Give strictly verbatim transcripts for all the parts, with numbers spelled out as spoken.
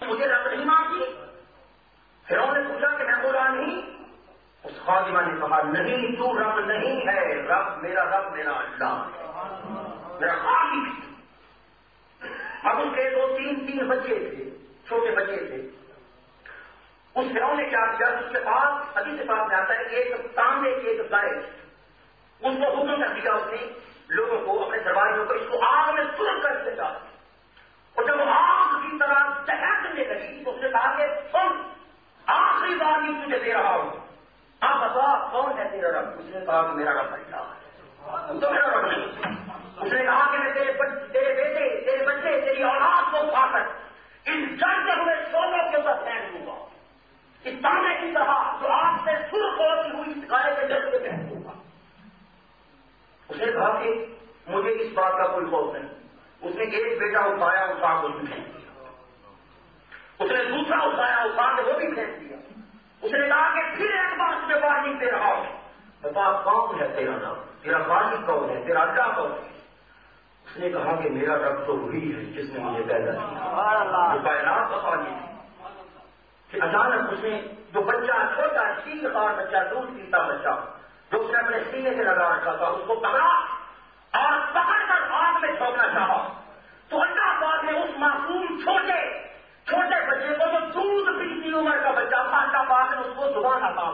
مجھے رب نہیں مانتی؟ فرعون نے پوچھا کہ میں بولا نہیں؟ اس خادمہ نے کہا نہیں، تو رب نہیں ہے، رب میرا رب میرا اللہ میرا خالق۔ اب ان کے دو تین تین بچے تھے، چھوٹے بچے تھے۔ اس فرعون نے کیا کیا؟ اس کے پاس حدیث پاک میں آتا ہے کہ ایک تانبے کی ایک گائے، اس کو حکم کر دیا اس نے لوگوں کو، اپنے درباریوں کو، اس کو آگ میں سلگ کر کے ڈال۔ اور جب وہ آگ کی طرح دہکنے لگی تو اس نے کہا کہ سن، آخری بار بھی تجھے دے رہا ہوں، آپ بتا کون ہے تیرا رب؟ اس نے کہا کہ میرا رب اللہ ہے، تو میرا رب نہیں۔ اس نے کہا کہ میں تیرے تیرے بیٹے، تیرے بچے، تیری اولاد کو اٹھا کر ان جلتے ہوئے شعلوں کے اوپر پھینک دوں گا، اس تانے کی طرح جو آگ سے سرخ ہوتی ہوئی اس گائے کے جل کے پھینک دوں گا۔ اس نے کہا کہ مجھے اس بات کا کوئی خوف نہیں۔ اس نے ایک بیٹا اٹھایا، اٹھا کو بھی پھینک دیا۔ اس نے دوسرا اٹھایا، اٹھا کے وہ بھی پھینک دیا۔ اس نے کہا کہ پھر ایک بار تجھے وارننگ دے رہا ہوں، بتا کون ہے تیرا رب، تیرا خالق کون ہے، تیرا اللہ کون ہے؟ اس نے کہا کہ میرا رب تو وہی ہے جس نے مجھے پیدا کیا، جو کائنات کا خالق ہے۔ کہ اچانک اس نے جو بچہ چھوٹا تین بار بچہ دودھ پیتا بچہ جو اس نے اپنے سینے سے لگا رکھا تھا اس کو پکڑا اور پکڑ کر آگ میں جھونکنا چاہا تو اللہ پاک نے اس معصوم چھوٹے چھوٹے بچے کو جو دودھ پیتی عمر کا بچہ تھا، اللہ پاک نے اس کو زبان عطا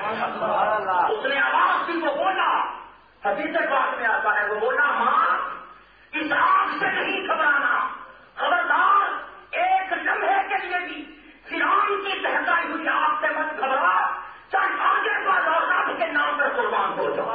کی۔ اس نے آواز دی، وہ بولا، حدیث پاک میں آتا ہے، وہ بولا ماں اس آگ سے نہیں گھبرانا، خبردار ایک لمحے کے لیے بھی فرعون کی دہکائی ہوئی آگ سے مت گھبرا، چل آگے بڑھ اور رب کے نام پر قربان ہو جاؤ،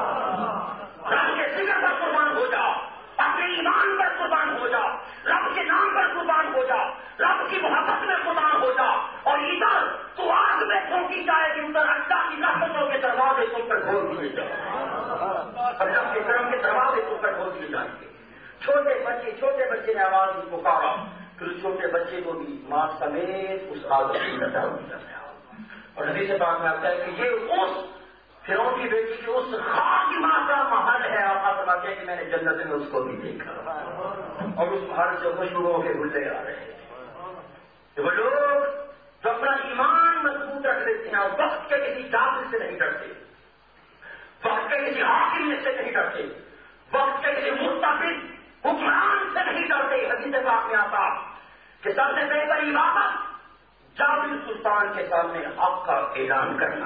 رب کے ذکر پر قربان ہو جاؤ، اپنے ایمان پر قربان ہو جاؤ، رب کے نام پر قربان ہو جاؤ، رب کی محبت میں قربان ہو جاؤ، اور ادھر تو آگ میں پھونکی جائے کہ ادھر اللہ کی رحمتوں کے دروازے تم پر کھول دیے جائیں، اللہ کے کرم کے دروازے تم پر کھول دیے جائیں گے۔ چھوٹے بچے چھوٹے بچے نے آواز بھی پکارا، پھر چھوٹے بچے کو بھی ماں سمیت اس آگ کی نظر دیا گیا۔ اور حدیث پاک میں آتا ہے کہ یہ اس فرعون کی بیٹی کی اس خاتمہ کا محل ہے۔ آپ فرماتے ہیں کہ میں نے جنت میں اس کو بھی دیکھا اور اس محل سے خوشبوؤں کے گلے آ رہے ہیں۔ وہ لوگ جو اپنا ایمان مضبوط رکھ لیتے ہیں اور وقت کے کسی جادو سے نہیں ڈرتے، وقت کے کسی حاکم سے نہیں ڈرتے، وقت کے کسی مستقل حکمران سے نہیں ڈرتے۔ حدیث پاک میں آتا کہ سب سے بہتر عبادت جابر سلطان کے سامنے حق کا اعلان کرنا،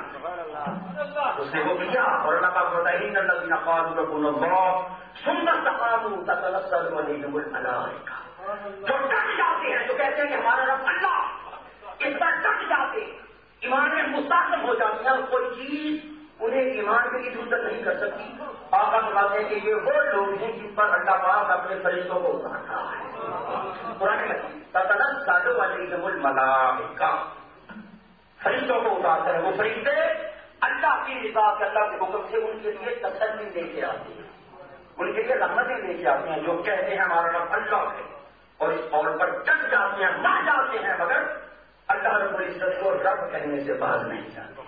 اس نے وہ کیا اور اللہ کا بتائیں الذین قالوا ربنا اللہ ثم استقاموا تتنزل علیہم الملائکہ، جو ڈٹ جاتے ہیں، جو کہتے ہیں کہ ہمارا رب اللہ، اس پر ڈٹ جاتے، ایمان میں مستحکم ہو جاتے ہیں اور کوئی چیز انہیں ایمان کے لیے حجت نہیں کر سکتی۔ آقا فرماتے ہیں کہ یہ وہ لوگ ہیں جن پر اللہ پاک اپنے فرشتوں کو اتارتا ہے۔ قرآن میں تتنزل علیہم الملائکہ، فرشتوں کو اتارتا ہے، وہ فرشتے اللہ کی رضا کے، اللہ کے حکم سے ان کے لیے تسلی لے کے آتے ہیں، ان کے لیے رحمتیں لے کے آتے ہیں، جو کہتے ہیں ہمارا رب اللہ ہے اور اس قول پر ڈٹ جاتے ہیں، مر جاتے ہیں، مگر اللہ رب العزت کو رب کہنے سے باز نہیں جاتے،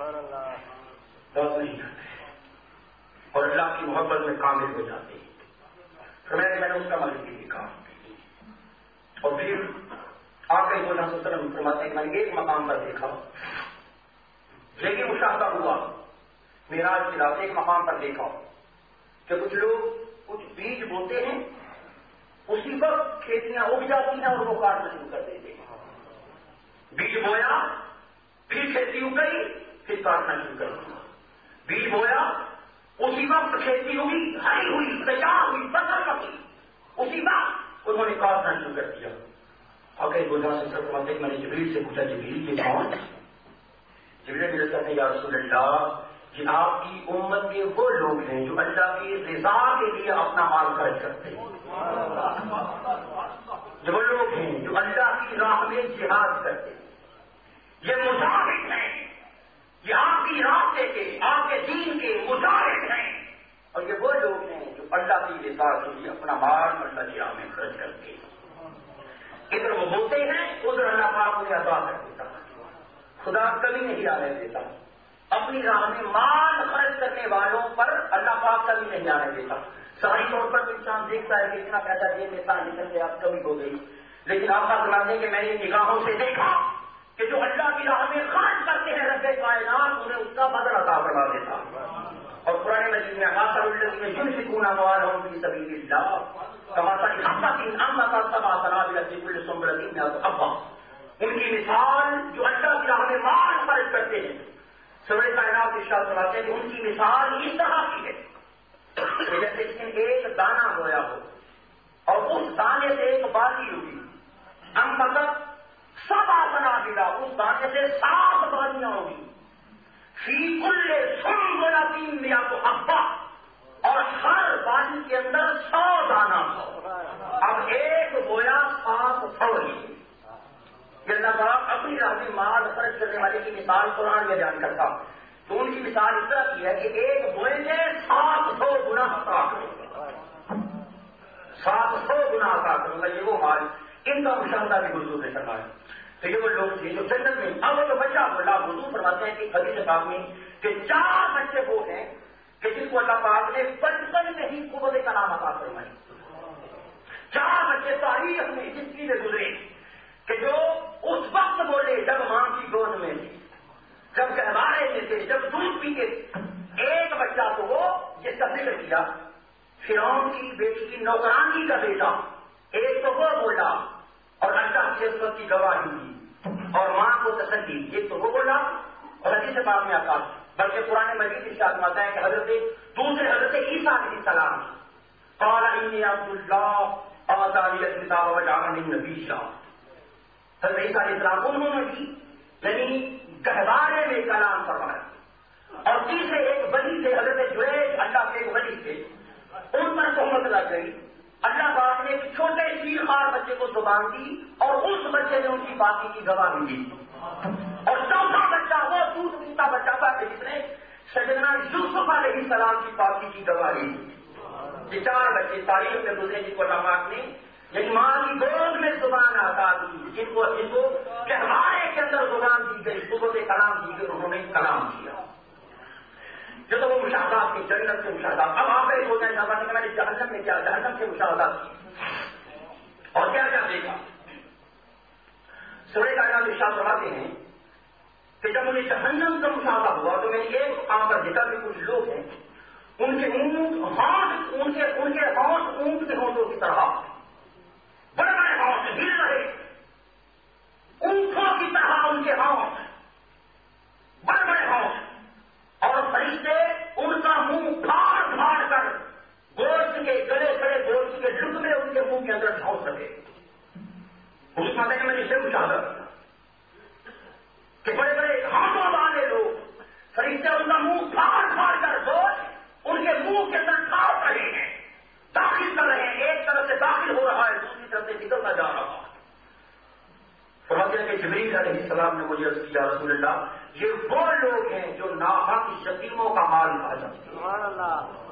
باز نہیں جاتے اور اللہ کی محبت میں کامل ہو جاتے ہیں۔ پھر میں نے اس کا مل بھی دیکھا اور پھر آپ کے صلی اللہ علیہ وسلم فرماتے ہیں کہ میں نے ایک مقام پر دیکھا، لیکن مشاہدہ ہوا معراج کی رات ایک مقام پر دیکھا کہ کچھ لوگ کچھ بیج بوتے ہیں، اسی وقت کھیتیاں اگ جاتی ہیں اور وہ کاٹنا شروع کر دیتے ہیں۔ بیج بویا، پھر کھیتی اگ گئی، پھر کاٹنا شروع کر دیا۔ بیج بویا، اسی وقت کھیتی ہوئی، ہری ہوئی، تیار ہوئی، فصل پکی، اسی وقت انہوں نے کاٹنا شروع کر دیا۔ اگر گزار سے سب فرماتے ہیں میں نے جبریل سے پوچھا جبریل یہ کون؟ جبریل میرے کہتے ہیں یا رسول اللہ کہ آپ کی امت کے وہ لوگ ہیں جو اللہ کی رضا کے لیے اپنا مال خرچ کرتے ہیں، جو وہ لوگ ہیں جو اللہ کی راہ میں جہاد کرتے ہیں، یہ مجاہد ہیں، یہ آپ کی راستے کے، آپ کے دین کے مجاہد ہیں، اور یہ وہ لوگ ہیں جو اللہ کی رضا کے لیے اپنا مال اللہ کی راہ میں خرچ کرتے ہیں۔ ادھر وہ بولتے ہیں، ادھر اللہ پاک انہیں عطا کر دیتا، خدا کبھی نہیں آنے دیتا، اپنی راہ میں مال خرچ کرنے والوں پر اللہ پاک کبھی نہیں آنے دیتا۔ ظاہری طور پر انسان دیکھتا ہے کہ اتنا پیسہ جیب میں نکل گیا، اب کمی ہو گئی، لیکن آپ فرماتے ہیں کہ میں نے نگاہوں سے دیکھا کہ جو اللہ کی راہ میں خرچ کرتے ہیں رب کائنات انہیں اس کا بدل عطا فرما دیتا. اور قرآن مجید میں خاص الذین ينفقون اموالهم فی سبیل اللہ کمثل حبۃ انبتت سبع سنابل فی کل سنبلۃ مئۃ حبۃ. ان کی مثال جو اللہ کی راہ میں مال خرچ کرتے ہیں سورہ کائنات ارشاد فرماتے ہیں کہ ان کی مثال اس طرح کی ہے کہ جیسے اس نے ایک دانہ بویا ہو اور اس دانے سے ایک بالی اگی. انبتت سبع سنابل اس دانے سے سات بالیاں ہوگی. فی کل سنبلۃ مئۃ حبۃ اور ہر بالی کے اندر سو دانہ ہو. اب ایک بویا سات سو ہی. یہ اللہ پاک اپنی راہ میں مال خرچ کرنے والے کی مثال قرآن میں بیان کرتا تو ان کی مثال اس طرح کی ہے کہ ایک بوئے سے سات سو گنا عطا کروں گا. سات سو گنا عطا کروں گا. یہ وہ مال ان کا مشاہدہ بھی حضور نے کرنا ہے. تو یہ وہ لوگ تھے جو جنت میں اب وہ بچہ بولا حضور فرماتے ہیں کہ حدیث پاک میں کہ چار بچے وہ ہیں کہ جن کو اللہ پاک نے بچپن میں ہی قوت کلام عطا فرمائی. چار بچے تاریخ میں ہسٹری میں گزرے کہ جو اس وقت بولے جب ماں کی گود میں تھی, جب گہوارے میں تھے, جب دودھ پیتے. ایک بچہ تو وہ جس کا ذکر کیا فرعون کی بیٹی کی نوکرانی کا بیٹا, ایک تو وہ بولا اور اللہ کی عزت کی گواہی دی اور ماں کو تسلی. ایک تو وہ بولا اور حدیث پاک میں آتا بلکہ قرآن مجید ارشاد فرماتا ہے کہ حضرت دوسرے حضرت عیسیٰ علیہ السلام قال انی عبد اللہ آتانی الکتاب وجعلنی نبیّا. حضرت عیسیٰ علیہ السلام انہوں نے بھی یعنی گہوارے میں کلام فرمایا. اور تیسرے ایک ولی تھے حضرت جریج, اللہ کے ایک ولی تھے, ان پر تہمت لگ گئی. اللہ پاک نے ایک چھوٹے شیر خوار بچے کو زبان دی اور اس بچے نے ان کی باقی کی گواہی دی. اور چوتھا بچہ وہ دودھ پیتا بچہ تھا کہ جس نے سیدنا یوسف علیہ السلام کی باقی کی گواہی دی. یہ چار بچے تاریخ میں گزرے جن کو اللہ پاک نے یعنی ماں کی گود میں زبان عطا دی, جن کو جن کو گہوارے کے اندر زبان دی گئی, قوت کلام دی گئی, انہوں نے کلام کیا. جو تو وہ مشاہدات کی جنت کے مشاہدات. اب آپ ایک ہوتا ہے صاحب کہ میں نے جہنم میں کیا جہنم کے مشاہدات کی اور کیا کیا دیکھا. سورہ کائنات ارشاد فرماتے ہیں کہ جب انہیں جہنم کا مشاہدہ ہوا تو میں نے ایک کام پر دیکھا کہ کچھ لوگ ہیں ان کے اونٹ ہاتھ ان کے ان کے ہاتھ اونٹ کے ہونٹوں کی طرح بڑے بڑے ہاتھ ہل رہے, اونٹوں کی طرح ان کے ہاتھ بڑے بڑے ہاتھ, اور فرشتے ان کا منہ پھاڑ پھاڑ کر گوشت کے گلے کھڑے گوشت کے لقمے ان کے منہ کے اندر ڈھونس سکے. اس ماتے نے میں نے اسے مشاہدہ کیا کہ بڑے بڑے ہاتھوں والے لوگ فرشتے ان کا منہ پھاڑ پھاڑ کر گوشت ان کے منہ کے اندر ڈال رہے ہیں, داخل کر رہے ہیں. ایک طرف سے داخل ہو رہا ہے, دوسری طرف سے نکلتا جا رہا ہے. فرماتے ہیں کہ جبریل علیہ السلام نے مجھے عرض کیا رسول اللہ یہ وہ لوگ ہیں جو ناحق یتیموں کا مال کھا جاتے ہیں.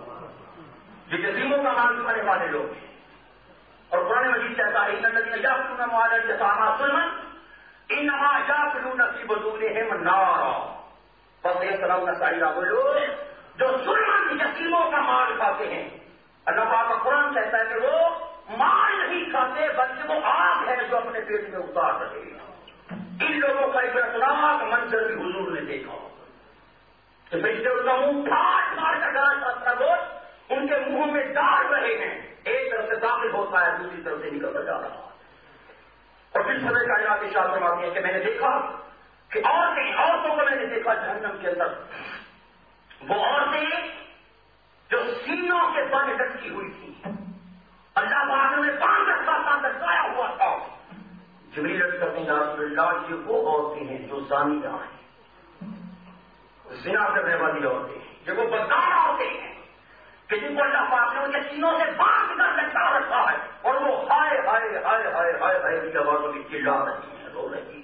یہ یتیموں کا مال کھانے والے لوگ ہیں. اور قرآن مجید کہتا ہے ان الذین یاکلون اموال الیتامی ظلما انما یاکلون فی بطونہم نارا فسیصلون سعیرا. وہ لوگ جو ظلم یتیموں کا مال کھاتے ہیں, اللہ پاک کا قرآن کہتا ہے کہ وہ مال نہیں کھاتے بلکہ وہ آگ ہے جو اپنے پیٹ میں اتار رہے ہیں. ان لوگوں کا عبرتناک منظر بھی حضور نے دیکھا کہ فرشتے ان کا منہ پھاڑ پھاڑ کر ڈالتا گوشت ان کے منہ میں ڈال رہے ہیں. ایک طرف سے داخل ہوتا ہے, دوسری طرف سے نکلتا جا رہا ہے. اور پھر سورہ کائنات ارشاد فرماتے ہیں کہ میں نے دیکھا کہ عورتیں عورتوں کو میں نے دیکھا جہنم کے اندر, وہ عورتیں جو سینوں کے بل لٹکی ہوئی تھی, اللہ پاک نے باندھ رکھا تھا, لٹکایا ہوا تھا. جبریل عرض کرتے ہیں یا رسول اللہ یہ وہ عورتیں ہیں جو زانیہ ہیں, زنا کرنے والی عورتیں ہیں, یہ وہ بدکار عورتیں ہیں کہ جن کو اللہ پاک نے ان کے سینوں سے باندھ کر لٹکا رکھا ہے اور وہ ہائے ہائے ہائے ہائے ہائے ہائے کی آوازوں میں چلا رہی ہیں, رو رہی.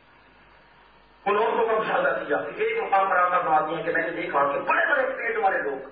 ان عورتوں کا مشاہدہ کیا. ایک مقام پر آकर بناتی ہیں کہ میں نے دیکھا کہ بڑے بڑے پیٹ والے لوگ,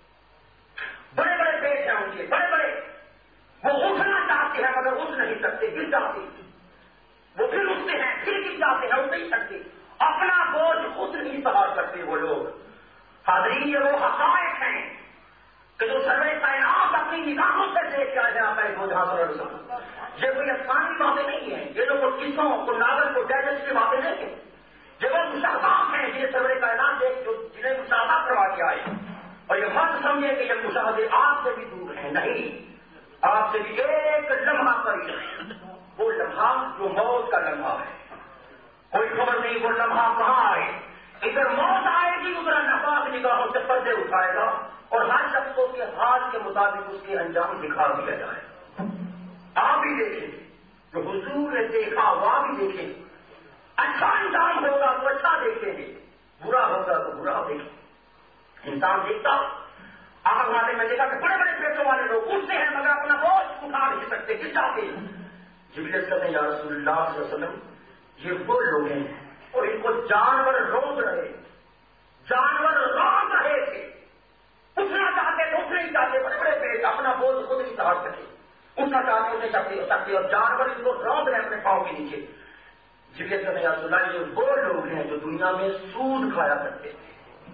بڑے بڑے پیٹ ہیں ان کے بڑے بڑے, وہ اٹھنا چاہتے ہیں مگر اٹھ نہیں سکتے, گر جاتے. وہ پھر اٹھتے ہیں پھر گر جاتے ہیں, اٹھ نہیں سکتے, اپنا بوجھ خود نہیں سوار کرتے وہ لوگ. حاضرین یہ وہ حقائق ہیں کہ جو سروے کائنات اپنی نگاہوں سے دیکھ کے آ جاتا ہے وہ جہاں پر یہ کوئی آسانی باتیں نہیں ہیں، یہ لوگ کوئی قصوں کو ناول کو ڈائجسٹ کی باتیں نہیں ہیں، یہ وہ مشاہدات ہیں جنہیں سرور کائنات دیکھ جو جنہیں مشاہدہ کروا کے آئے، اور یہ مت سمجھے کہ یہ مشاہدے آپ سے بھی دور ہیں، نہیں، آپ سے بھی ایک لمحہ قریب ہے، وہ لمحہ جو موت کا لمحہ ہے، کوئی خبر نہیں وہ لمحہ کہاں آئے، ادھر موت آئے گی ادھر نفاق نگاہوں سے پردے اٹھائے گا اور ہر شخص کو کے حال کے مطابق اس کے انجام دکھا دیا جائے۔ آپ بھی دیکھیں جو حضور نے دیکھا وہ بھی دیکھیں، اچھا انجام ہوگا تو اچھا دیکھیں گے، برا ہوگا تو برا دیکھیں۔ انسان دیکھتا آگ والے میں دیکھا کہ بڑے بڑے پیسوں والے لوگ اٹھتے ہیں مگر اپنا بوجھ اٹھا نہیں سکتے، گر جاتے ہیں۔ جبریل کہتے ہیں یا رسول اللہ صلی اللہ علیہ وسلم یہ وہ لوگ ہیں اور ان کو جانور روز رہے، جانور روز رہے تھے، اٹھنا چاہتے تھے اٹھ نہیں چاہتے، بڑے بڑے پیٹ اپنا بوجھ خود نہیں سہار سکے، اٹھنا چاہتے اٹھ نہیں سکتے اور جانور ان کو روز رہے اپنے پاؤں کے نیچے۔ جبریل کہتے ہیں یا رسول اللہ یہ وہ لوگ ہیں جو دنیا میں سود کھایا کرتے تھے،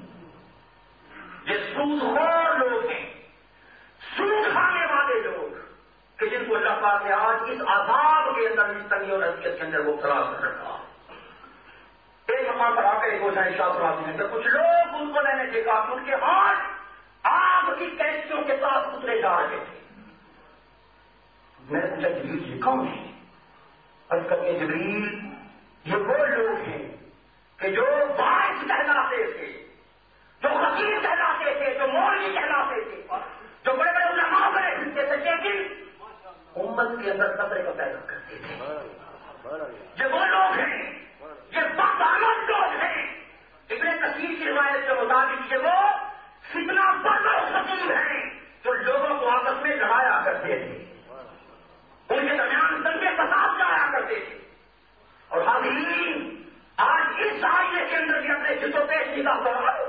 یہ سود خور لوگ ہیں، سود کھانے والے لوگ کہ جن کو اللہ پاک نے آج اس عذاب کے اندر اس تنگی اور حقیقت کے اندر وہ کھڑا کر رکھا۔ ایک مقام پر آ کر ایک روشن ارشاد فرماتے ہیں کہ کچھ لوگ ان کو میں نے دیکھا کہ ان کے ہاتھ آگ کی کیچیوں کے ساتھ اترے جا رہے تھے۔ میں نے پوچھا جبریل یہ کون ہے؟ عرض کرتے جبریل یہ وہ لوگ ہیں کہ جو باعث کہلاتے تھے، جو حکیم کہلاتے تھے، جو مولوی کہلاتے تھے، جو بڑے بڑے علماء بنے پھرتے تھے، لیکن امت کے اندر خطرے کو پیدا کرتے تھے۔ یہ وہ لوگ ہیں، یہ بدعمل لوگ ہیں۔ ابن کثیر کی روایت کے مطابق یہ وہ فتنہ بردہ خطیب ہیں جو لوگوں کو آپس میں لڑایا کرتے تھے، ان کے درمیان دنگے فساد جایا کرتے تھے۔ اور حاضرین آج اس آئینے کے اندر بھی اپنے جسوں پہ نگاہ کرو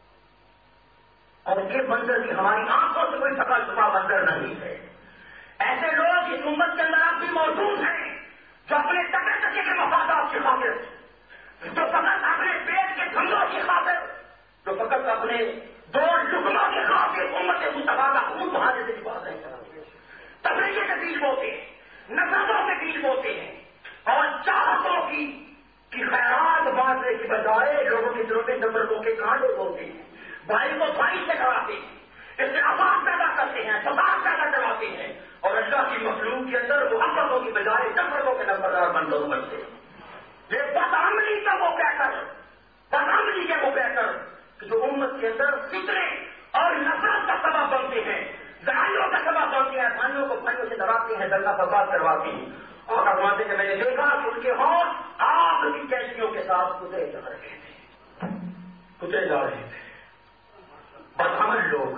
اور یہ منظر بھی ہماری آنکھوں سے کوئی چھپا چھپا منظر نہیں ہے۔ ایسے لوگ اس امت کے اندر اب بھی موجود ہیں جو اپنے ٹکے ٹکے کے مفادات کی خاطر، جو فقط اپنے پیٹ کے دھندوں کی خاطر، جو فقط اپنے دو لقموں کی خاطر امت مصطفیٰ کا خون بہانے سے بات نہیں کرتے، تفریح کے بیچ ہوتے ہیں، نفرتوں کے بیچ ہوتے ہیں اور چاہتوں کی کی خیرات بانٹنے کی بجائے لوگوں کے دلوں میں نفرتوں کے کانٹے ہوتے ہیں، بھائی کو بھائی سے لڑاتے ہیں، اس سے افواہ پیدا کرتے ہیں، فساد پیدا کرواتے ہیں اور اللہ کی مخلوق کے اندر محبتوں کی بجائے نفرتوں کے نمبردار بن لوگ بنتے ہیں۔ یہ بدعملی کا وہ کہہ کر بدعملی کے وہ کہہ کر کہ جو امت کے اندر فتنے اور نفرت کا سبب بنتے ہیں، لڑائیوں کا سبب بنتے ہیں، بھائیوں کو بھائیوں سے لڑاتے ہیں، دنگا فساد کرواتے ہیں۔ اور فرماتے کہ میں نے دیکھا کہ ان کے ہاتھ آگ کی کیچیوں کے ساتھ کترے جا رہے تھے، کترے جا رہے تھے بدعمل لوگ۔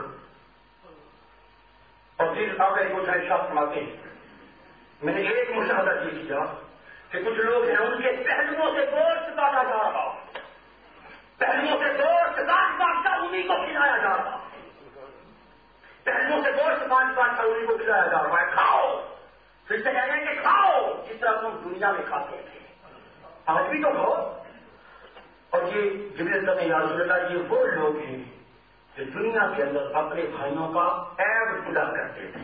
اور پھر آ کر کچھ ارشاد فرماتے ہیں میں نے ایک مشاہدہ یہ کیا کہ کچھ لوگ ہیں ان کے پہلوؤں سے گوشت کاٹا جا رہا، پہلوؤں سے گوشت کاٹ کاٹ کر انہیں کو کھلایا جا رہا، پہلوؤں سے گوشت کاٹ کاٹ کر انہیں کو کھلایا جا رہا ہے، کھاؤ، پھر سے کہیں گے کہ کھاؤ جس طرح تم دنیا میں کھاتے تھے، آج بھی تو کھاؤ۔ اور یہ جبریل کہتے ہیں یا رسول اللہ یہ وہ لوگ ہیں جو دنیا کے اندر اپنے بھائیوں کا عیب پورا کرتے تھے،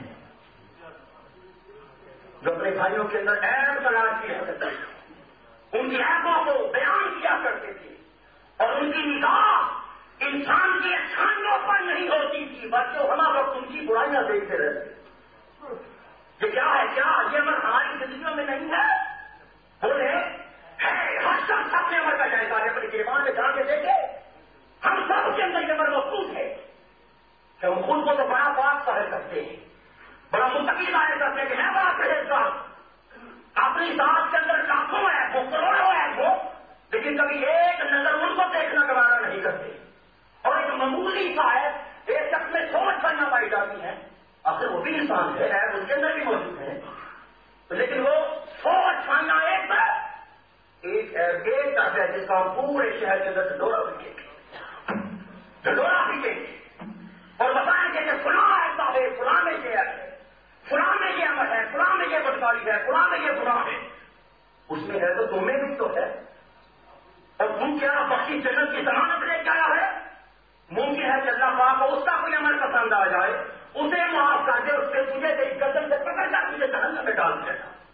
جو اپنے بھائیوں کے اندر عیب تلاش کیا کرتے تھے، ان کی عیبوں کو بیان کیا کرتے تھے اور ان کی نگاہ انسان کی اچھائیوں پر نہیں ہوتی تھی بلکہ ہمارا وقت ان کی برائیاں دیکھتے رہتے۔ یہ کیا ہے؟ کیا یہ عمل ہماری زندگیوں میں نہیں ہے؟ بولے ہے، ہر شخص اپنے عمل کا جائزہ ہے، اپنی دیوان میں جا کے دیکھے، ہم سب کے اندر یہ عمل محفوظ ہے کہ ہم خود کو تو بڑا پاک ظاہر کرتے ہیں، بڑا متقی ظاہر کرتے ہیں کہ میں بڑا پرہیزگار، اپنی ذات کے اندر لاکھوں ہے وہ، کروڑوں ہے وہ، لیکن کبھی ایک نظر ان کو دیکھنا گوارا نہیں کرتے۔ اور ایک معمولی سا ہے ایک شخص میں سوچ کرنا پائی جاتی ہے، آخر وہ بھی انسان ہے، اس کے اندر بھی موجود ہے، لیکن وہ سوچ پانا ایک ایک ایک طرف ہے جس کا ہم پورے شہر کے اندر ڈورا پیٹیں گے، ڈورا پیٹیں گے اور بتائیں گے کہ فلاں ایسا ہے، فلاں میں یہ ہے، فلاں میں یہ عمل ہے، فلاں میں یہ بدکاری ہے، فلاں میں یہ گناہ ہے، اس میں ہے تو تمہیں بھی تو ہے، اور تم کیا بخشی جنت کی ضمانت لے کے آیا ہے؟ ممکن ہے کہ اللہ پاک کو اس کا کوئی عمل پسند آ جائے، اسے معاف کر دے، اس سے تجھے گردن سے پکڑ کر تجھے جہنم میں ڈال دے گا۔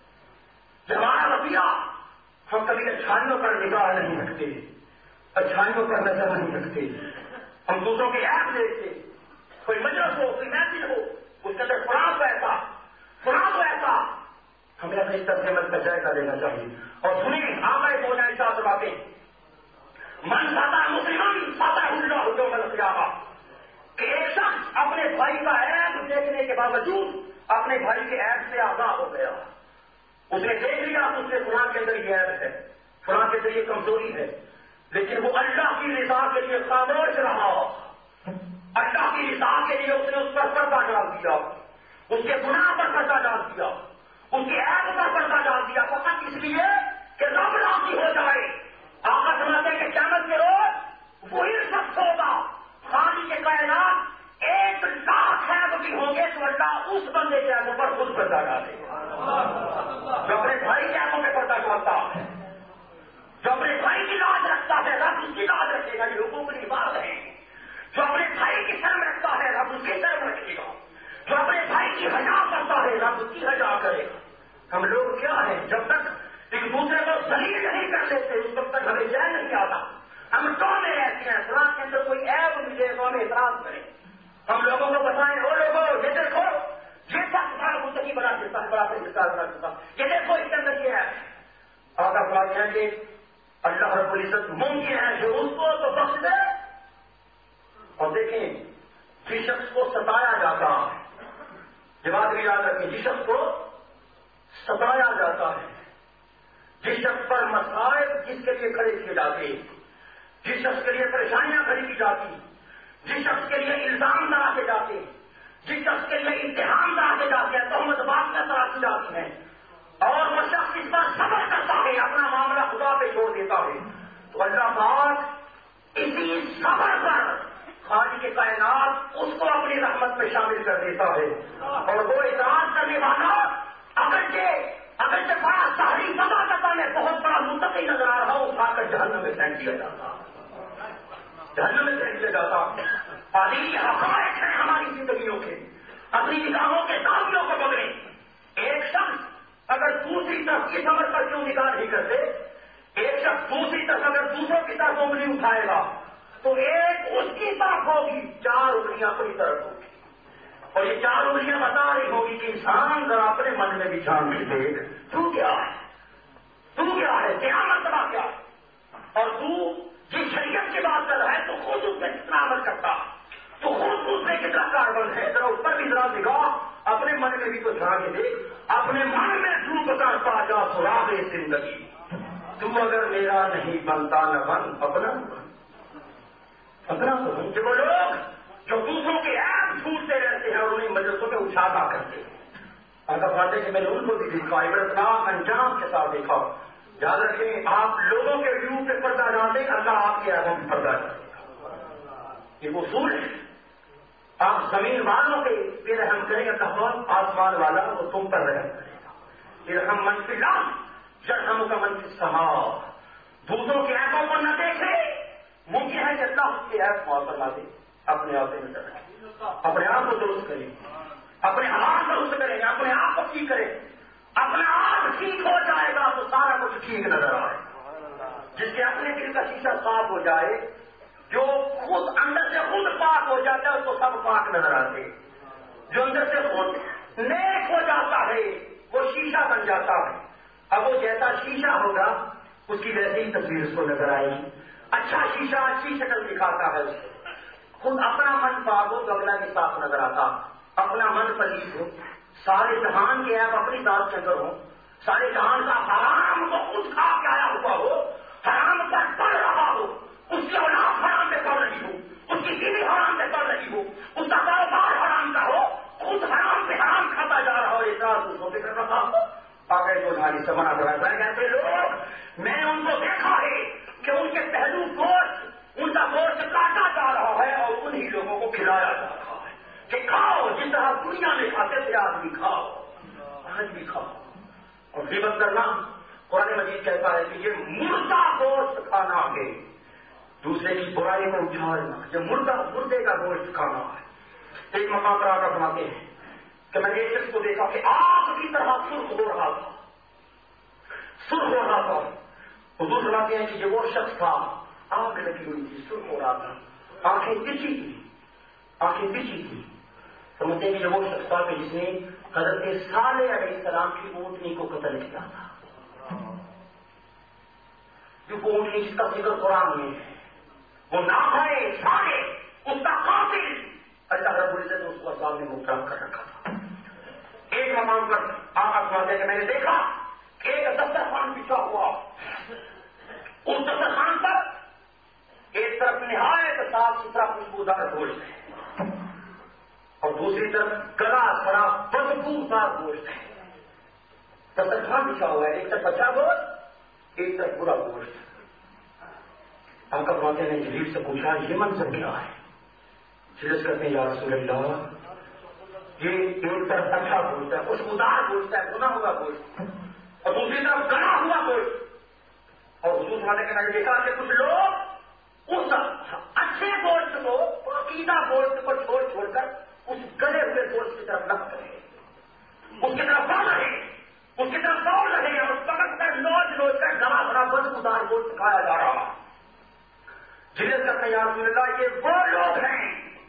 کہ ہمارا رویہ، ہم کبھی اچھائیوں پر نگاہ نہیں رکھتے، اچھائیوں پر نظر نہیں رکھتے، ہم دوسروں کے عیب دیکھتے، کوئی مجلس ہو، کوئی محفل ہو، اس کے اندر فلاں کو ایسا فلاں کو ایسا، ہمیں اپنے اس طرح عمل کا جائزہ لینا چاہیے۔ اور سنیں آقا دو ہزار سات باتیں، من ساتا مسلمان ساتا اللہ یوم القیامہ، کہ ایک شخص اپنے بھائی کا عیب دیکھنے کے باوجود اپنے بھائی کے عیب سے آگاہ ہو گیا، اس نے دیکھ لیا اس سے فلاں کے اندر یہ عیب ہے، فلاں کے اندر یہ کمزوری ہے، لیکن وہ اللہ کی رضا کے لیے خاموش رہا، اللہ کی رضا کے لیے اس نے اس پر پردہ ڈال دیا، اس کے گناہ پر پردہ ڈال دیا، اس کے عیب پر پردہ ڈال دیا، فقط اس لیے کہ رب راضی ہو جائے۔ آقا سمجھتے ہیں کہ قیامت کے روز وہی شخص ہوگا، خالق کے کائنات ایک لاکھ عیب بھی ہوں گے تو اللہ اس بندے کے عیبوں پر خود پردہ ڈالے گا، جو اپنے بھائی کے عیبوں میں پردہ ڈالتا ہے، جو اپنے بھائی کی لاج رکھتا ہے رب اس کی لاج رکھے گا، یہ حقوق کی بات ہے، جو اپنے بھائی کی شرم رکھتا ہے رب اس کی شرم رکھے گا، جو اپنے بھائی کی حیا کرتا ہے رب اس کی حیا کرے گا۔ ہم لوگ کیا ہیں، جب تک ایک دوسرے کو ذلیل نہیں کر لیتے اس وقت تک ہمیں چین نہیں آتا، ہم ٹونے رہتے ہیں، فلاں کے اندر کوئی عیب ملے تو ہمیں اعتراض کریں، ہم لوگوں کو بتائیں او لوگوں یہ دیکھو یہ سب بڑا مستقی بنا دیتا ہے، بڑا بنا دیتا یہ دیکھو اس کے اندر یہ ہے۔ آقا فرماتے ہیں کہ اللہ رب العزت ممکن ہے جو اس کو تو بخش دے۔ اور دیکھیں جس شخص کو ستایا جاتا ہے، یہ بات بھی یاد رکھیں، جس شخص کو ستایا جاتا ہے، جس شخص پر مسائل جس کے لیے کھڑے کیے جاتے، جس شخص کے لیے پریشانیاں کھڑی کی جاتی، جس شخص کے لیے الزام لگاتے جاتے، جس شخص کے لیے امتحان لگاتے جاتے ہیں، تہمت باتیں تراشی جاتی ہیں، اور وہ شخص اس پر صبر کرتا ہے، اپنا معاملہ خدا پہ چھوڑ دیتا ہے، تو اللہ پاک اسی صبر پر خالق کے کائنات اس کو اپنی رحمت میں شامل کر دیتا ہے، اور وہ اعتراض کرنے والا اگرچہ اگرچہ بڑا شہری سزا کرتا میں بہت بڑا متقی نظر آ رہا ہوں، اٹھا کر جہنم میں پھینک دیا جاتا، جہنم میں پھینک دیا جاتا۔ تعلیمی حقائق ہیں ہماری زندگیوں کے، اپنی نگاہوں کے داغیوں کو پکڑیں۔ ایک شخص اگر دوسری طرف کی سمجھ پر کیوں نگاہ نہیں کرتے، ایک شخص دوسری طرف اگر دوسروں کی طرف انگلی اٹھائے گا تو ایک اس کی طرف ہوگی، چار انگلیاں اپنی طرف ہوگی، اور یہ چار انگلیاں بتا رہی ہوگی کہ انسان ذرا اپنے من میں بھی جان کے دیکھ تو کیا ہے، تو کیا ہے، کیا مرتبہ کیا ہے، اور تو جس شریعت کی بات کر رہا ہے تو خود اس میں کتنا عمل کرتا، تو خود اس میں کتنا کاربن ہے، ذرا اوپر بھی ذرا نگاہ اپنے من میں بھی تو جھا کے دیکھ، اپنے من میں ڈوب کر پا جا سراغ زندگی، تم اگر میرا نہیں بنتا نہ بن اپنا بن، اپنا تو بن۔ کہ وہ لوگ جو دوسروں کے عیب ڈھونڈتے رہتے ہیں اور انہیں مجلسوں میں اچھالا کرتے ہیں، اگر باتیں کہ میں نے ان کو بھی دیکھا، عبرتناک انجام کے ساتھ دیکھا۔ یاد رکھیں آپ لوگوں کے ویو پہ پردہ ڈالیں، اللہ آپ کے عیبوں پہ پردہ ڈالے گا، یہ اصول ہے۔ آپ زمین والوں پہ بے رحم کریں گے، اللہ آسمان والا وہ تم پر رحم کرے گا۔ ارحم من فی الارض یرحمک من فی السماء، دوسروں کے عیبوں کو نہ دیکھے، ممکن ہے کہ اللہ اس کے عیب معاف فرما دے، اپنے آپ سے نظر رکھیں، اپنے آپ کو درست کریں، اپنے حالات درست کریں، اپنے آپ کو ٹھیک کریں، اپنا آپ ٹھیک ہو جائے گا تو سارا کچھ ٹھیک نظر آئے۔ جس کے اپنے دل کا شیشہ صاف ہو جائے، جو خود اندر سے خود پاک ہو جاتا ہے اس کو سب پاک نظر آتے، جو اندر سے خود نیک ہو جاتا ہے وہ شیشہ بن جاتا ہے، اب وہ جیسا شیشہ ہوگا اس کی ویسی ہی تصویر اس کو نظر آئے گی۔ اچھا شیشہ اچھی شکل دکھاتا ہے اس کو، خود اپنا من پاک ہو تو اگلا بھی صاف نظر آتا، اپنا من پلیت ہو، سارے جہان کے آپ اپنی ذات کے اندر ہوں، سارے جہان کا حرام کو خود کھا کے آیا ہوا ہو، حرام پر پڑ رہا ہو، اس کی اولاد حرام پہ پڑ رہی ہو، اس کی بیوی حرام پہ پڑ رہی ہو، اس کا کاروبار حرام کا ہو، خود حرام پہ حرام کھاتا جا رہا ہو، اعتراض دوسروں پہ کر رہا ہو، آگے جو جھاڑی سے منع کر رہا ہے کہتے لوگ، میں نے ان کو دیکھا ہے کہ ان کے پہلو گوشت، ان کا گوشت کاٹا جا رہا ہے اور انہی لوگوں کو کھلایا جا رہا ہے کہ کھاؤ، جس طرح دنیا میں کھاتے تھے آج بھی کھاؤ، آج بھی کھاؤ۔ اور غیبت کرنا قرآن مجید کہتا ہے کہ یہ مردہ گوشت کھانا ہے، دوسرے کی برائی کو اچھالنا، یہ مردہ مردے کا گوشت کھانا ہے۔ ایک مقام پر آकर فرماتے ہیں کہ میں نے ایک شخص کو دیکھا کہ آگ کی طرح سرخ ہو رہا تھا، سرخ ہو رہا تھا. حضور فرماتے ہیں کہ یہ وہ شخص تھا آگ لگی ہوئی تھی, سرخ ہو رہا تھا, آنکھیں بچھی تھی, آنکھیں بچھی تھی. سمجھتے ہیں کہ یہ وہ شخص تھا کہ جس نے حضرت صالح علیہ السلام کی اونٹنی کو قتل کیا تھا. جو وہ اونٹنی جس کا ذکر قرآن میں ہے, وہ ناخائے صالح, اس کا قاتل اللہ رب العزت نے اس کو عذاب میں مبتلا کر رکھا تھا. ایک مقام پر آپ فرماتے ہیں کہ میں نے دیکھا کہ ایک دسترخوان بچھا ہوا, اس دسترخوان پر ایک طرف نہایت صاف ستھرا خوشبودار گوشت ہے اور دوسری طرف گلا سڑا بدبودار گوشت ہے. دسترخوان بچھا ہوا ہے, ایک طرف اچھا گوشت, ایک طرف برا گوشت. آپ کا فرماتے ہیں جبریل سے پوچھا یہ منظر کیا ہے؟ جلس کرتے ہیں یا رسول اللہ یہ ایک طرف اچھا گوشت ہے, خوشبودار گوشت ہے, بنا ہوا گوشت, اور دوسری طرف گلا ہوا گوشت. اور حضور فرماتے ہیں کہ میں نے دیکھا کہ کچھ لوگ اس اچھے گوشت کو, پاکیزہ گوشت کو چھوڑ چھوڑ کر اس گلے ہوئے گوشت کی طرف لگ رہے, اس کی طرف بڑھ رہے, اس کی طرف دوڑ رہے ہیں, اور پکڑ کر نوچ نوچ کر گلا بھرا بدبودار گوشت کھایا جا رہا. جلد کرتے ہیں یا رسول اللہ یہ وہ لوگ ہیں,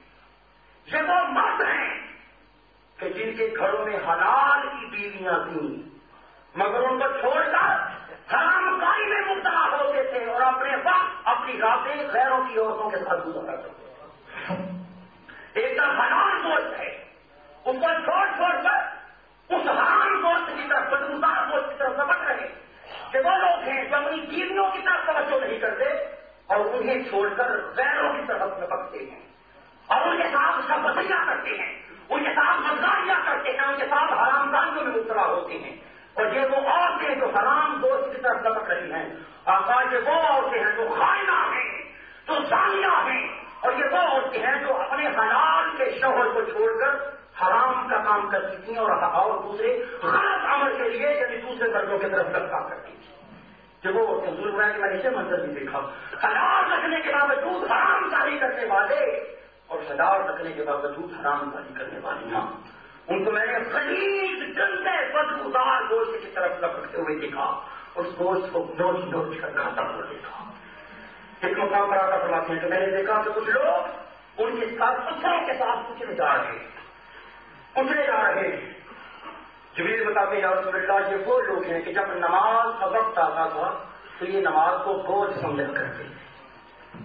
یہ وہ مرد ہیں کہ جن کے گھروں میں حلال کی بیویاں تھیں مگر ان کو چھوڑ کر حرام کاری میں مبتلا ہوتے تھے اور اپنے وقت اپنی راتیں غیروں کی عورتوں کے ساتھ گزارا کرتے تھے. ایک طرف حلال گوشت ہے, اس کو چھوڑ چھوڑ کر اس حرام گوشت کی طرف, بدبودار گوشت کی طرف لپٹ رہے کہ وہ لوگ ہیں جو اپنی بیویوں کی طرف توجہ نہیں کرتے اور انہیں چھوڑ کر غیروں کی طرف لپکتے ہیں اور ان کے ساتھ شبدیاں کرتے ہیں, ان کے ساتھ مزاحیہ کرتے ہیں, ان کے ساتھ حرام کاریوں میں مبتلا ہوتے ہیں. اور یہ وہ عورتیں جو حرام دوست کی طرف لپک رہی ہیں, آقا یہ وہ عورتیں ہیں جو خائنہ ہیں, جو زانیہ ہیں, اور یہ وہ عورتیں ہیں جو اپنے حلال کے شوہر کو چھوڑ کر حرام کا کام کرتی تھیں اور اور دوسرے غلط عمل کے لیے یعنی دوسرے مردوں کی طرف لپکا کرتی تھی. جب وہ حضور ہے کہ میں نے اسے منظر بھی دیکھا, حلال رکھنے کے باوجود حرام کاری کرنے والے اور حلال رکھنے کے باوجود حرام کاری کرنے والی ہاں, ان کو میں نے خلیج گندے بدبودار گوشت کی طرف لپکتے ہوئے دیکھا, اس گوشت کو نوچ نوچ کر کھاتا ہوا دیکھا. ایک مقام پر آتا فرماتے ہیں کہ میں نے دیکھا کہ کچھ لوگ ان کے ساتھ پتھروں کے ساتھ کچلے جا رہے کچلے جا رہے جبریل بتاتے ہیں یا رسول اللہ یہ وہ لوگ ہیں کہ جب نماز کا وقت آتا تھا تو یہ نماز کو بوجھ سمجھا کرتے تھے,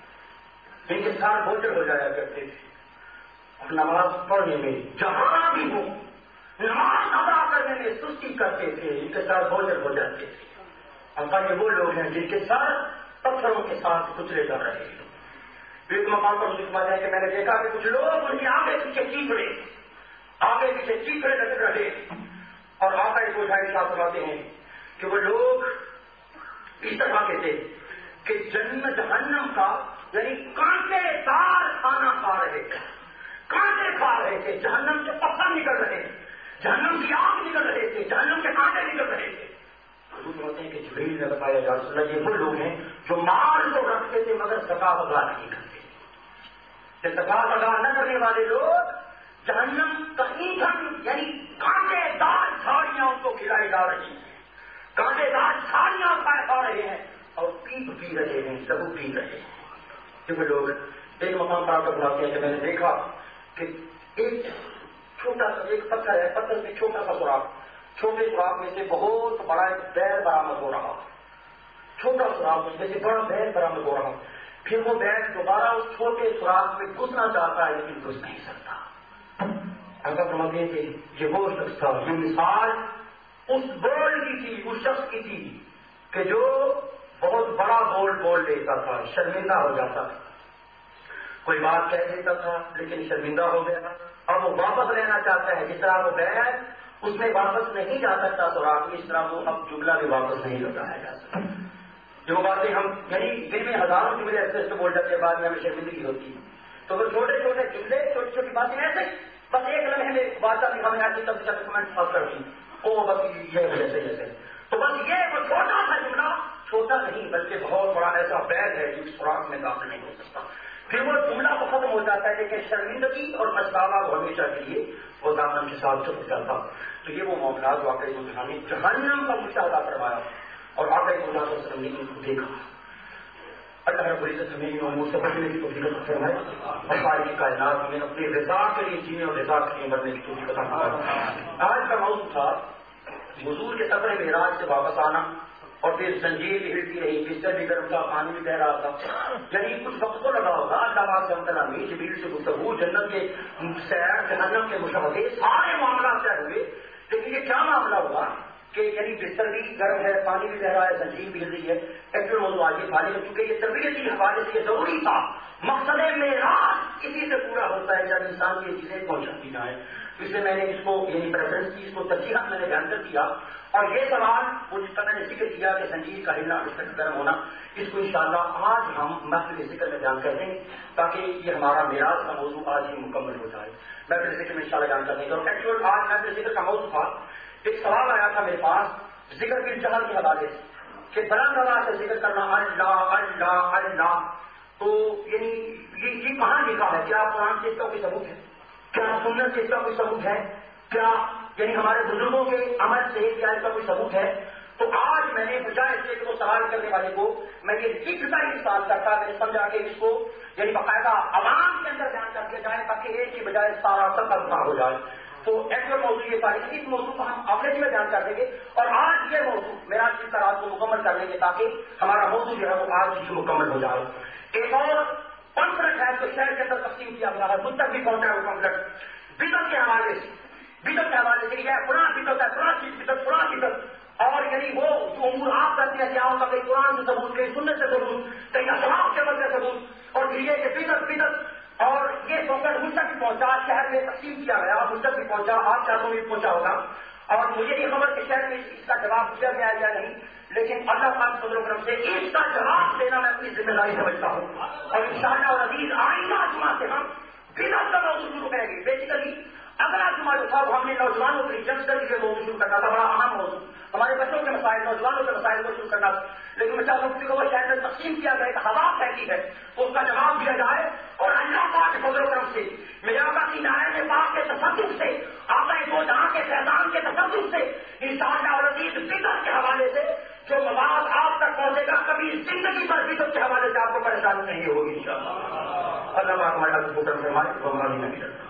ان کے ساتھ بوجھ ہو جایا کرتے تھے اور نماز پڑھنے میں جہاں بھی ہو نماز ادا کرنے میں سستی کرتے تھے, ان کے ساتھ بوجھ ہو جاتے تھے. اب یہ وہ لوگ ہیں جن کے ساتھ پتھروں کے ساتھ کچلے جا رہے ہیں. ایک مقام پر مجھے ہے کہ میں نے دیکھا کہ کچھ لوگ ان کے آگے پیچھے چیخڑے آگے پیچھے چیخڑے لگ رہے اور آقا کو ارشاد فرماتے ہیں کہ وہ لوگ اس طرح کے تھے کہ جنت جہنم کا یعنی کانٹے دار کھانا کھا رہے تھے, کانٹے کھا رہے تھے, جہنم کے پتھر نکل رہے تھے, جہنم کی آگ نکل رہے تھے, جہنم کے کانٹے نکل رہے تھے. حضور ہوتے ہیں کہ جبریل نے بتایا یا رسول اللہ یہ وہ لوگ ہیں جو مال تو رکھتے تھے مگر زکات ادا نہیں کرتے. کہ زکات ادا نہ کرنے والے لوگ جہنم کہیں کہیں یعنی کانٹے دار جھاڑیاں ان کو کھلائی جا رہی ہیں, کانٹے دار جھاڑیاں کھا رہے ہیں اور پیپ پی رہے ہیں, لہو پی رہے ہیں. کہ وہ لوگ ایک مقام پر آ کر بلاتے ہیں کہ میں نے دیکھا کہ ایک چھوٹا سا ایک پتھر ہے, پتھر سے چھوٹا سا سوراخ, چھوٹے سوراخ میں سے بہت بڑا ایک بیل برآمد ہو رہا, چھوٹا سوراخ اس میں سے بڑا بیل برآمد ہو رہا. پھر وہ بیل دوبارہ اس چھوٹے سوراخ میں گھسنا چاہتا ہے لیکن گھس نہیں سکتا. اگر فرماتے ہیں کہ یہ وہ شخص تھا, یہ مثال اس بول کی تھی, اس شخص کی تھی کہ جو بہت بڑا بول بول لیتا تھا, شرمندہ ہو جاتا تھا, کوئی بات کہہ دیتا تھا لیکن شرمندہ ہو گیا, اب وہ واپس لینا چاہتا ہے. جس طرح وہ بیل اس میں واپس نہیں جا سکتا سوراخ میں, اس طرح وہ اب جملہ بھی واپس نہیں لوٹایا جا سکتا. جو باتیں ہم یعنی دن میں ہزاروں جملے ایسے ایسے بول جاتے ہیں, بعد میں ہمیں شرمندگی ہوتی ہے. تو وہ چھوٹے چھوٹے جملے چھوٹی چھوٹی باتیں ایسے بس ایک لمحے میں بات آتی ہمیں آتی تب سے کمنٹ پاس کرتی او بس یہ جیسے جیسے تو بس یہ وہ چھوٹا سا جملہ, چھوٹا نہیں بلکہ بہت بڑا ایسا بیگ ہے جو سوراخ میں داخل نہیں ہو سکتا. پھر وہ جملہ تو ختم ہو جاتا ہے لیکن شرمندگی اور پچھتاوا وہ ہمیشہ کے لیے وہ دامن کے ساتھ چھپ جاتا. تو یہ وہ معاملات واقعی نے جہنم کا مشاہدہ کروایا اور واقعی خدا وسلم نے ان کو دیکھا. اللہ رب العزت ہمیں ان امور سے بچنے کی توفیق عطا فرمائے اور ساری کائنات ہمیں اپنی رضا کے لیے جینے اور رضا کے لیے مرنے کی توفیق عطا فرمائے. آج کا موضوع تھا حضور کے سفر معراج سے واپس آنا اور پھر زنجیر بھی ہلتی رہی, بستر بھی گرم تھا, پانی بھی بہ رہا تھا. یعنی کچھ وقت تو لگا ہوگا اللہ سے کلامی جبریل سے گفتگو, جنت کے سیر, جہنم کے مشاہدے, سارے معاملات طے ہوئے. لیکن یہ کیا معاملہ ہوا کہ یعنی بستر بھی گرم ہے, پانی بھی بہ رہا ہے, زنجیر بھی ہل رہی ہے. ایکچوئل موضوع آج یہ خالی ہے کیونکہ یہ تربیتی حوالے سے یہ ضروری تھا. مقصد معراج اسی سے پورا ہوتا ہے جب انسان کی چیزیں پہنچاتی جائیں. اس لیے میں نے اس کو یعنی پریفرنس کی, اس کو ترجیحات میں نے بیان کر دیا. اور یہ سوال وہ جس کا میں نے ذکر کیا کہ زنجیر کا ہلنا, بستر گرم ہونا, اس کو انشاءاللہ آج ہم محفل ذکر میں بیان کر دیں گے تاکہ یہ ہمارا معراج کا موضوع آج ہی مکمل ہو جائے. محفل ذکر میں انشاءاللہ بیان کر دیں گے. اور ایکچوئل آج محفل ذکر کا موضوع تھا, ایک سوال آیا تھا میرے پاس ذکر کی جہل کے حوالے سے کہ بلند آواز سے ذکر کرنا اللہ اللہ اللہ. تو یعنی یہ یہ کہاں لکھا ہے؟ کیا قرآن سے اس کا کوئی ثبوت ہے؟ کیا سنت سے اس کا کوئی ثبوت ہے؟ کیا یعنی ہمارے بزرگوں کے عمل سے کیا اس کا کوئی ثبوت ہے؟ تو آج میں نے بجائے اس کو سوال کرنے والے کو میں یہ لکھتا ہی سوال کرتا, میں نے سمجھا کہ اس کو یعنی باقاعدہ عوام کے اندر بیان کر دیا جائے تاکہ ایک کی بجائے سارا سب کا ہو جائے. تو ایکچوئل موضوع یہ تاریخ اس موضوع کو ہم اپنے میں بیان کر دیں گے اور آج یہ موضوع میرا اس کا رات کو مکمل کر لیں گے تاکہ ہمارا موضوع جو ہے وہ آج ہی مکمل ہو جائے. ایک اور پمفلٹ ہے تو شہر کے اندر تقسیم کیا گیا ہے, مجھ تک بھی پہنچا ہے وہ پمفلٹ بدعت کے حوالے سے. بدعت کے حوالے سے یہ قرآن بدعت ہے, قرآن کی بدعت, قرآن بدعت. اور یعنی وہ جو امور آپ کرتے ہیں کیا ہوگا کہیں قرآن سے ثبوت, کہیں سنت سے ثبوت, کہیں اسباب کے عمل سے ثبوت, اور پھر یہ کہ بدعت بدعت. اور یہ پمفلٹ مجھ تک بھی پہنچا, شہر میں تقسیم کیا گیا, مجھ تک بھی پہنچا, آپ چاہوں بھی پہنچا ہوگا. اور مجھے یہ خبر کہ شہر میں اس کا جواب دیا گیا یا نہیں, لیکن اللہ پاک فضل و کرم سے اس کا جواب دینا میں اپنی ذمہ داری سمجھتا ہوں. اور انشاءاللہ اور عزیز آئندہ جمعہ سے ہم بدعت کا موضوع شروع کریں گے. بیسیکلی اگلا جمعہ جو تھا وہ ہم نے نوجوانوں کے لیے جمع کر کے موضوع شروع کرنا تھا, بڑا اہم موضوع, ہمارے بچوں کے مسائل, نوجوانوں کے مسائل کو شروع کرنا تھا. لیکن میں چاہتا ہوں کہ وہ شہر میں تقسیم کیا گیا, ایک ہوا پھیلی ہے, اس کا جواب دیا جائے. اور اللہ پاک کے فضل و کرم سے میرے آقا کی نائب پاک کے تصدق سے, آقا دو جہاں کے فیضان کے تصدق سے انشاءاللہ اور عزیز بدعت کے حوالے سے جو مواد آپ تک پہنچے گا کبھی زندگی پر بدعت کے حوالے سے آپ کو پریشانی نہیں ہوگی انشاءاللہ. اللہ پاک ہمارا شکر فرمائے, ہماری نہیں کرتا.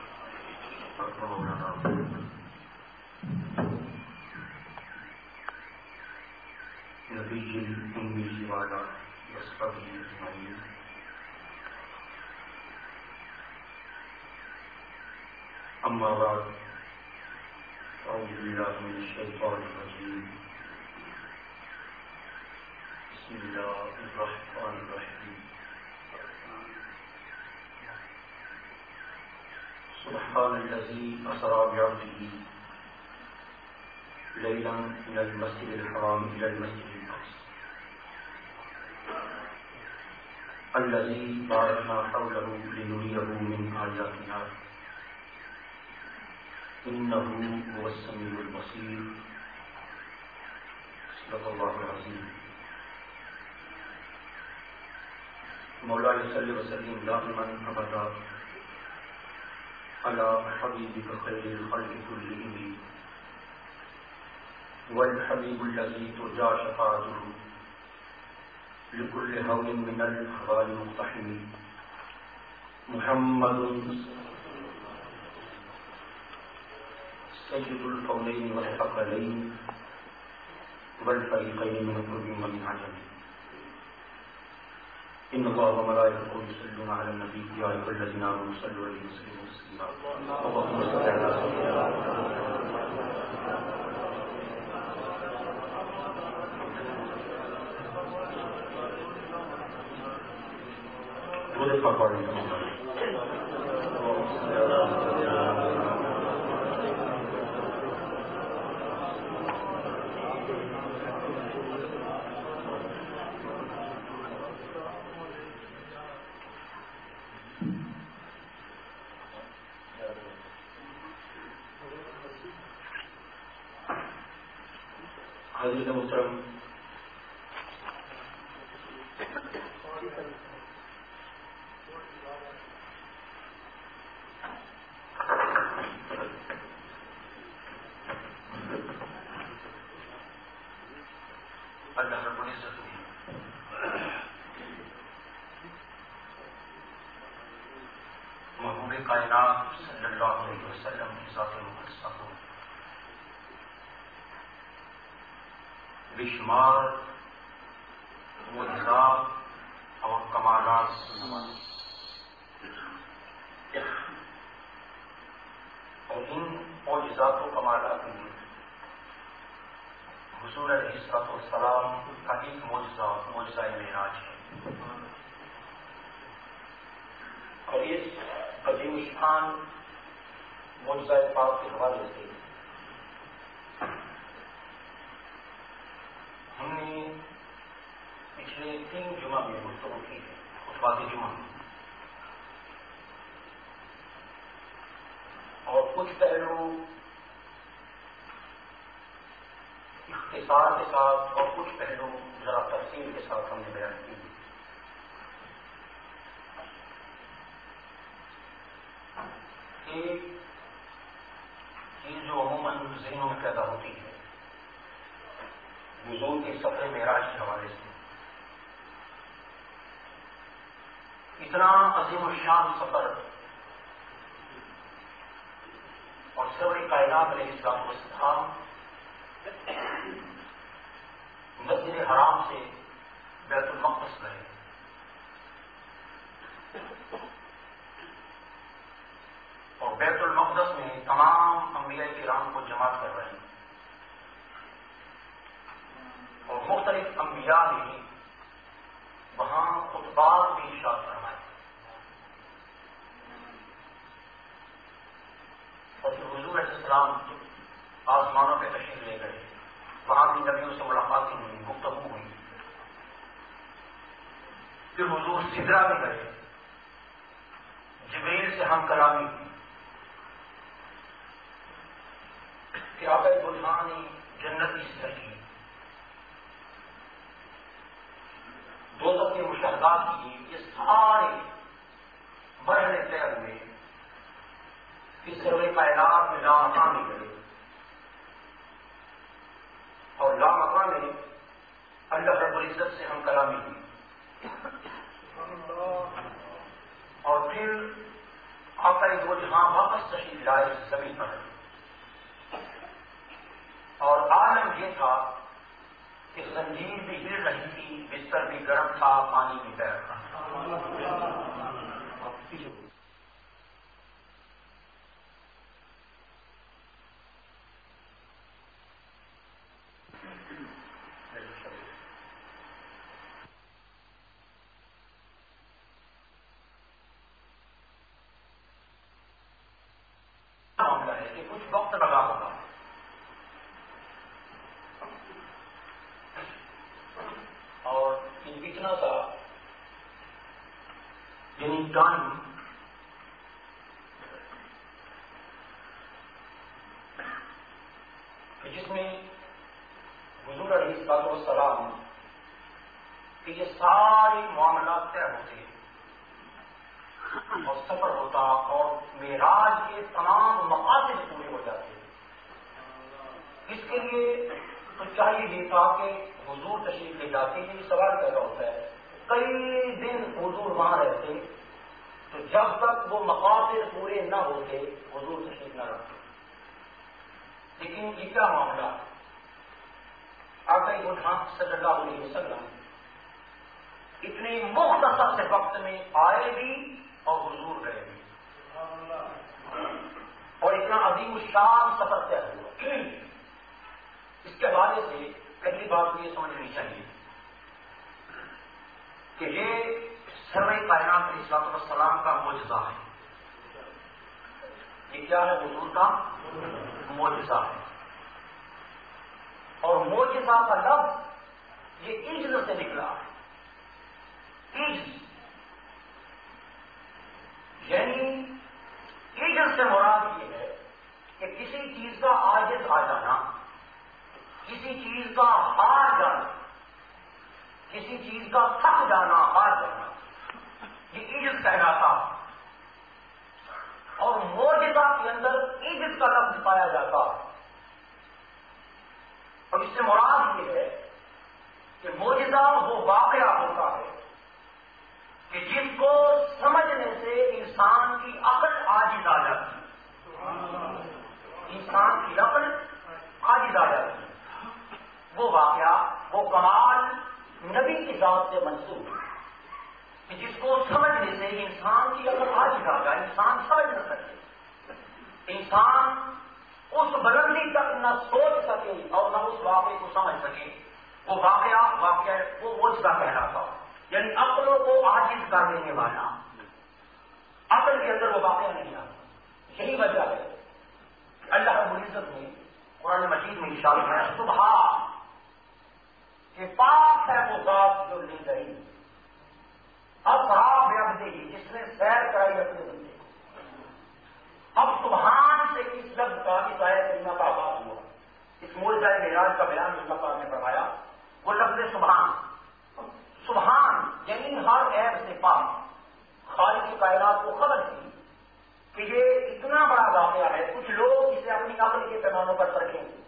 نبی امی والا وصحبہ اجمعین. اما بعد اعوذ باللہ من الشیطان الرجیم. بسم اللہ الرحمن الرحیم. سبحان الذی اسری بعبدہ لیلا من المسجد الحرام الى المسجد الاقصى الذي باركنا حوله لنريه من آياتنا إنه هو السميع البصير. صدق الله العظيم. مولاي صل وسلم دائما أبدا على حبيبك خير الخلق كلهم والحبيب الذي ترجى شفاعته لكل هول من الأحوال مقتحم محمد سيد الكونين والثقلين والفريقين من القرب ومن عجم. إن الله وملائكته يصلون على النبي يا أيها الذين آمنوا صلوا عليه وسلموا تسليما. اللهم صل على سيدنا محمد پڑھنے کا موقع حضرت محترم کائنات صلی اللہ علیہ وسلم کی ذات مقدسہ کو بشمار معجزات اور کمالات اور ان معجزات و کمالات میں حضور علیہ الصلوۃ والسلام کا ایک معجزہ معجزہ معراج ہے، اور اس عظیم شان معجزہ پاک کے حوالے سے ہم نے پچھلے تین جمعہ میں گفتگو کی ہے، خطبات جمعہ، اور کچھ پہلو اختصار کے ساتھ اور کچھ پہلو ذرا تفصیل کے ساتھ ہم نے بیان کی۔ ایک چیز جو عموماً ذہنوں میں پیدا ہوتی ہے نزول کے سفر معراج کے حوالے سے، اتنا عظیم الشان سفر اور سرور کائنات علیہ السلام والسلام مسجد حرام سے بیت المقدس گئے، اور بیت المقدس میں تمام انبیاء کرام کو جمع کر رہے ہیں، اور مختلف انبیاء نے وہاں خطبات بھی ارشاد فرمائے، اور پھر حضور علیہ السلام آسمانوں پہ تشریف لے گئے، وہاں بھی نبیوں سے ملاقاتیں ہوئی، گفتگو ہوئی، پھر حضور سدرا میں گئے، جبریل سے ہم کلامی ہوئی، کہ آپ بلحانی جنتی سہی دوزخ کے مشاہدات کی، یہ سارے مرحلے طے ہوئے، اس سرور کائنات میں لامکان میں گئے، اور لامکان میں اللہ رب العزت سے ہم کلامی ہوئی، اور پھر آقا دو جہاں واپس تشریف لائے زمین پر، اور عالم یہ تھا کہ زنجیر بھی ہل رہی تھی، بستر بھی گرم تھا، پانی بھی بہہ رہا تھا۔ معاملہ ہے کہ کچھ وقت لگا ہوگا، اور اتنا سا یعنی ٹائم کہ جس میں حضور علیہ الصلوۃ والسلام کہ یہ سارے معاملات طے ہوتے اور سفر ہوتا اور معراج کے تمام مقاصد پورے ہو جاتے، اس کے لیے تو چاہیے یہ تھا کہ حضور تشریف لے جاتے، یہ سوال پیدا ہوتا ہے کئی دن حضور وہاں رہتے، تو جب تک وہ مقاصد پورے نہ ہوتے حضور تشریف نہ رکھتے، لیکن یہ کیا معاملہ، آقا محمد صلی اللہ علیہ وسلم اتنے مختصر سے وقت میں آئے بھی اور حضور گئے بھی، اور اتنا عظیم الشان سفر طے ہوا۔ اس کے حوالے سے پہلی بات یہ سمجھنی چاہیے کہ یہ سرور کائنات علیہ الصلوۃ والسلام کا معجزہ ہے، یہ کیا ہے؟ حضور کا معجزہ ہے، اور معجزہ کا لفظ یہ عجز سے نکلا ہے، عجز یعنی عجز سے مراد یہ ہے کہ کسی چیز کا عاجز آ جانا، کسی چیز کا ہار جانا، کسی چیز کا تھک جانا، ہار جانا، یہ عجز کہلاتا، اور معجزہ کے اندر عجز کا لفظ پایا جاتا، اور اس سے مراد یہ ہے کہ معجزہ وہ واقعہ ہوتا ہے کہ جس کو سمجھنے سے انسان کی عقل عاجز واقعہ وہ کمال نبی کی ذات سے منسوب ہے کہ جس کو سمجھنے سے انسان کی عقل آ جا گا، انسان سمجھ نہ سکے، انسان اس بلندی تک نہ سوچ سکے اور نہ اس واقعے کو سمجھ سکے۔ وہ واقعہ واقعہ وہ معجزہ کہلاتا، یعنی عقلوں کو عاجز کر دینے والا، عقل کے اندر وہ واقعہ نہیں آتا۔ یہی وجہ ہے اللہ رب العزت نے قرآن مجید میں ارشاد ہے صبح کہ پاک ہے وہ ذات جو لے گئی اصحاب عبدہ، جس نے سیر کرائی اپنے بندے کو۔ اب سبحان سے اس لفظ کا اس آیت کریمہ کا آغاز ہوا، اس معجزہ معراج کا بیان اللہ پاک نے فرمایا، وہ لفظ سبحان، سبحان یعنی ہر عیب سے پاک، خالق کائنات کو خبر تھی کہ یہ اتنا بڑا واقعہ ہے، کچھ لوگ اسے اپنی عقل کے پیمانوں پر رکھیں گے،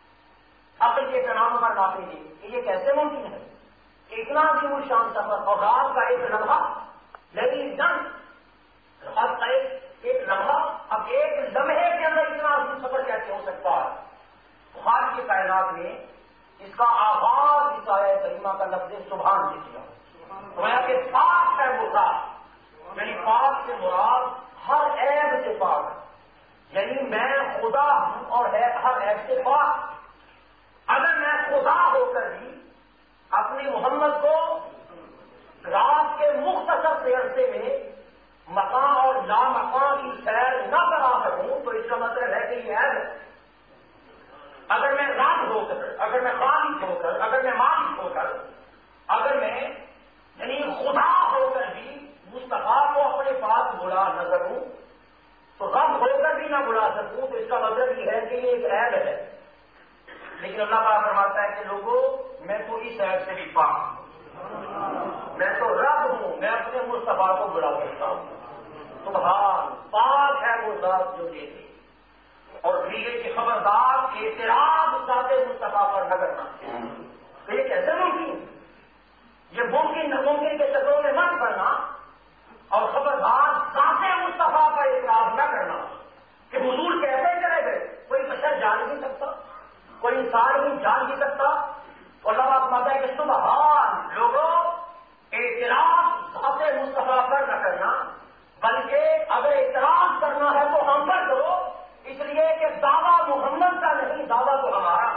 عقل کے پیمانوں پر ناپیں گے کہ یہ کیسے ممکن ہے کہ اتنا عظیم الشان سفر اور رات کا ایک لمحہ، لیکن جنگ رات کا ایک لمحہ، اب ایک لمحے کے اندر اتنا عظیم سفر کیسے ہو سکتا ہے؟ خالق کی کائنات نے اس کا آغاز اس آیت کریمہ کا لفظ سبحان سے کیا، فرمایا کہ پاک ہے وہ ذات، یعنی پاک سے مراد ہر عیب سے پاک ہے، یعنی میں خدا ہوں اور ہر عیب سے پاک۔ اگر میں خدا ہو کر بھی اپنی محمد کو رات کے مختصر سے عرصے میں مکان اور لامکان کی سیر نہ کرا سکوں تو اس کا مطلب ہے کہ یہ عیب ہے۔ اگر میں رات ہو کر، اگر میں خالق ہو کر، اگر میں مالک ہو کر، اگر میں یعنی خدا ہو کر بھی مصطفیٰ کو اپنے پاس بلا نہ سکوں تو رب ہو کر بھی نہ بلا سکوں تو اس کا مطلب یہ ہے کہ یہ ایک عیب ہے۔ لیکن اللہ تعالیٰ فرماتا ہے کہ لوگوں میں تو اس عیب سے بھی پاک ہوں، میں تو رب ہوں، میں اپنے مصطفیٰ کو بلا سکتا ہوں۔ سبحان، پاک ہے وہ ذات جو دے دے۔ اور پھر یہ کہ خبردار اعتراض ذات مصطفیٰ پر نہ کرنا، تو یہ کیسے ممکن؟ یہ ممکن ناممکن کے شکلوں میں مت کرنا، اور خبردار ذات مصطفیٰ پر اعتراض نہ کرنا کہ حضور کیسے چلے گئے، کوئی بشر جان نہیں سکتا، کوئی انسان بھی جان نہیں سکتا۔ اور اللہ بات ماتا ہے کہ سبحان، لوگوں اعتراض ذات مصطفیٰ پر نہ کرنا، بلکہ اگر اعتراض کرنا ہے تو ہم پر کرو، اس لیے کہ دعویٰ محمد کا نہیں، دعویٰ تو ہمارا۔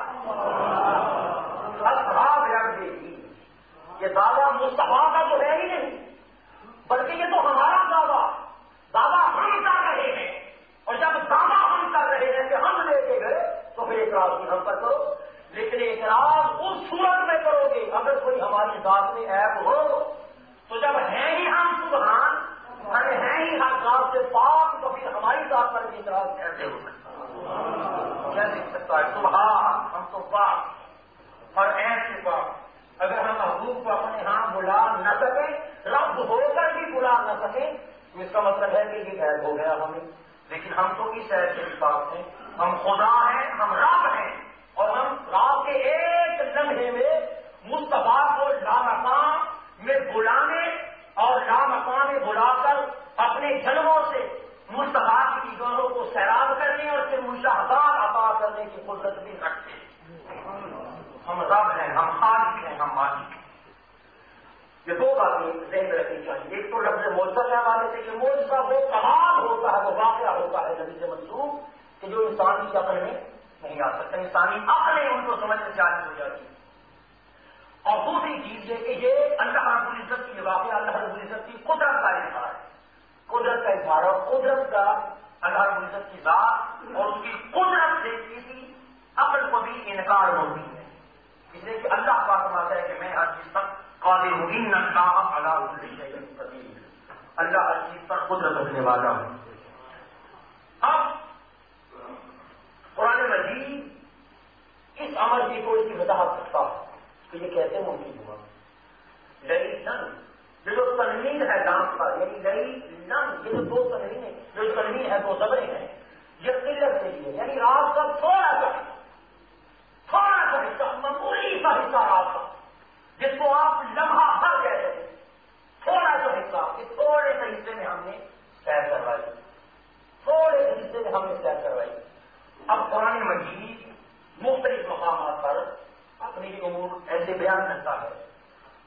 اصحاب عبدہ، یہ دعویٰ مصطفیٰ کا تو ہے ہی نہیں، بلکہ یہ تو ہمارا دعویٰ دعویٰ ہم کر رہے ہیں، اور جب دعویٰ ہم کر رہے ہیں کہ ہم لے کے گئے تو پھر اعتراض بھی ہم پر کرو، لیکن اعتراض اس صورت میں کرو گے اگر کوئی ہماری ذات میں عیب ہو، تو جب ہیں ہی ہم سبحان، ارے ہیں ہی ہر ذات سے پاک، تو پھر ہماری ذات پر بھی اعتراض کیسے ہو سکتا کیسے ہو سکتا ہے؟ سبحان، ہم تو پاک اور عیب سے پاک۔ اگر ہم محبوب کو اپنے ہاں بلا نہ سکیں، رب ہو کر بھی بلا نہ سکیں، تو اس کا مطلب ہے کہ یہ عیب ہو گیا ہمیں۔ لیکن ہم تو اس عیب سے بھی پاک ہیں، ہم خدا ہیں، ہم رب ہیں، اور ہم رات کے ایک لمحے میں مصطفیٰ کو لامکان میں بلانے اور لامکان میں بلا کر اپنے جلووں سے مصطفیٰ کی نگاہوں کو سیراب کرنے اور پھر مشاہدات عطا کرنے کی قدرت بھی رکھتے ہیں۔ ہم رب ہیں، ہم خالق ہیں، ہم مالک ہیں۔ یہ دو باتیں ذہن میں رکھنی چاہیے، ایک تو لفظ معجزہ کے حوالے سے کہ معجزہ وہ کمال ہوتا ہے، وہ واقعہ ہوتا ہے نبی سے منسوب کہ جو انسان کی عقل میں نہیں آ سکتا، انسانی عقلیں ان کو سمجھنے سے عاجز ہو جاتی ہیں۔ اور دوسری چیز یہ کہ یہ اللہ رب العزت کی واقعہ اللہ رب العزت کی قدرت کا اظہار ہے، قدرت کا اظہار اور قدرت کا اللہ رب العزت کی ذات اور اس کی قدرت سے کسی عقل کو بھی انکار ممکن ہے، اس لیے کہ اللہ پاک فرماتا ہے کہ میں ہر چیز پر قادر ہوں، ان اللہ علی کل شیء قدیر، اللہ ہر چیز پر قدرت رکھنے والا ہوں۔ اب قرآن مجید اس عمل کی کوئی سی وضاحت کرتا ہے کہ یہ کیسے ممکن ہوا۔ لئی لن، یہ جو تنوین ہے دانت پر، یعنی لئی لن، یہ جو دو تنوین ہے، جو تنوین ہے دو زبریں ہیں، یہ قلت کے لیے، یعنی رات کا تھوڑا سا تھوڑا سا حصہ، معمولی سا حصہ رات کا، جس کو آپ لمحہ بھر کہتے ہیں، تھوڑا سا حصہ، اس تھوڑے سے حصے میں ہم نے سیر کروائی، تھوڑے سے حصے میں ہم نے سیر کروائی۔ اب قرآن مجید مختلف مقامات پر اپنی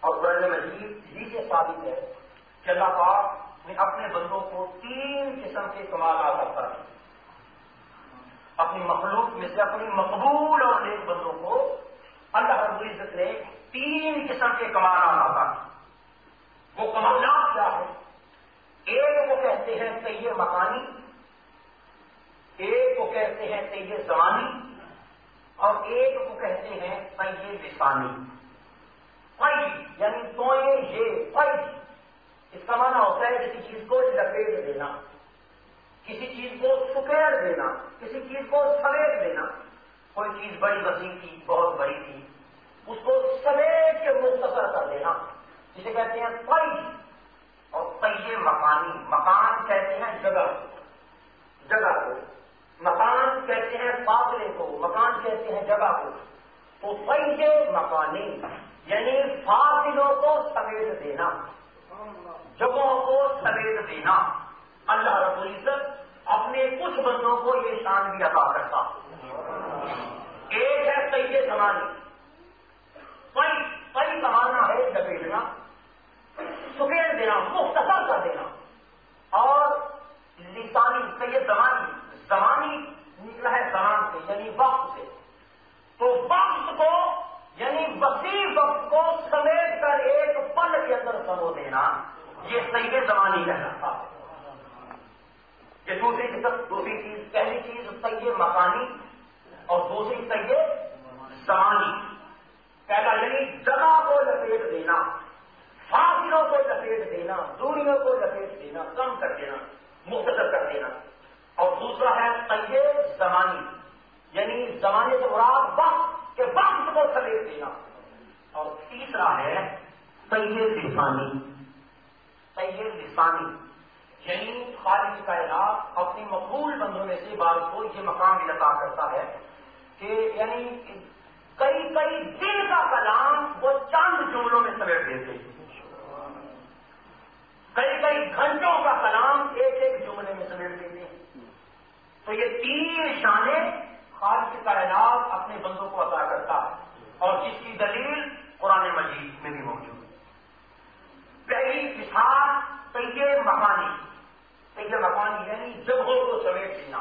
اور قرآن مجید یہ سے ثابت ہے کہ اللہ پاک نے اپنے بندوں کو تین قسم کے کمالات عطا کیے. اپنی مخلوق میں سے اپنی مقبول اور نیک بندوں کو اللہ رب العزت نے تین قسم کے کمالات عطا کیے. وہ کمالات کیا ہے؟ ایک کو کہتے ہیں تیے مکانی، ایک کو کہتے ہیں تیے زمانی، اور ایک کو کہتے ہیں تیے لسانی. پئی یعنی تو یہ پئی اس کا معنی ہوتا ہے کسی چیز کو لپیٹ دینا، کسی چیز کو سکیڑ دینا، کسی چیز کو سمیٹ دینا. کوئی چیز بڑی وسیع تھی، بہت بڑی تھی، اس کو سمیٹ کے مختصر کر دینا، جسے کہتے ہیں پئی. اور پئی مکانی، مکان کہتے ہیں جگہ کو، جگہ کو مکان کہتے ہیں فاصلے کو، مکان کہتے ہیں جگہ کو. تو پئی مکانی یعنی فاصلوں کو سمیٹ دینا، جگہوں کو سمیٹ دینا. اللہ رب العزت اپنے کچھ بندوں کو یہ شان بھی عطا کرتا. ایک ہے تیے زمانی. پئی پئی کا معنی ہے لپیٹنا، سکیڑ دینا، مختصر کر دینا. اور لسانی تیے زمانی، زمانی نکلا ہے زمان سے یعنی وقت سے. تو وقت کو یعنی وسیع وقت کو سمیٹ کر ایک پل کے اندر سمو دینا، یہ تیے زمانی کہلاتا ہے. یہ دوسری قسم، دوسری چیز، پہلی چیز تیے مکانی اور دوسری تیے زمانی. پہلا یعنی جگہ کو لپیٹ دینا، فاصلوں کو لپیٹ دینا، دوریوں کو لپیٹ دینا، کم کر دینا، مختصر کر دینا. اور دوسرا ہے تیے زمانی یعنی زمانے سے مراد وقت کے وقت کو سمیٹ دینا. اور تیسرا ہے تیے لسانی. تیے لسانی یعنی خالق کائنات اپنی مقبول بندوں میں سے بعض کو یہ مقام بھی عطا کرتا ہے کہ یعنی کئی کئی دن کا کلام وہ چند جملوں میں سمیٹ دیتے ہیں. کئی کئی گھنٹوں کا کلام ایک ایک جملے میں سمیٹ دیتے ہیں. تو یہ تین شانیں خالق کائنات اپنے بندوں کو عطا کرتا ہے، اور جس کی دلیل قرآن مجید میں بھی موجود ہے. پہلی مثال تیے مکانی. تیے مکانی یعنی جگہوں کو سمیٹ دینا.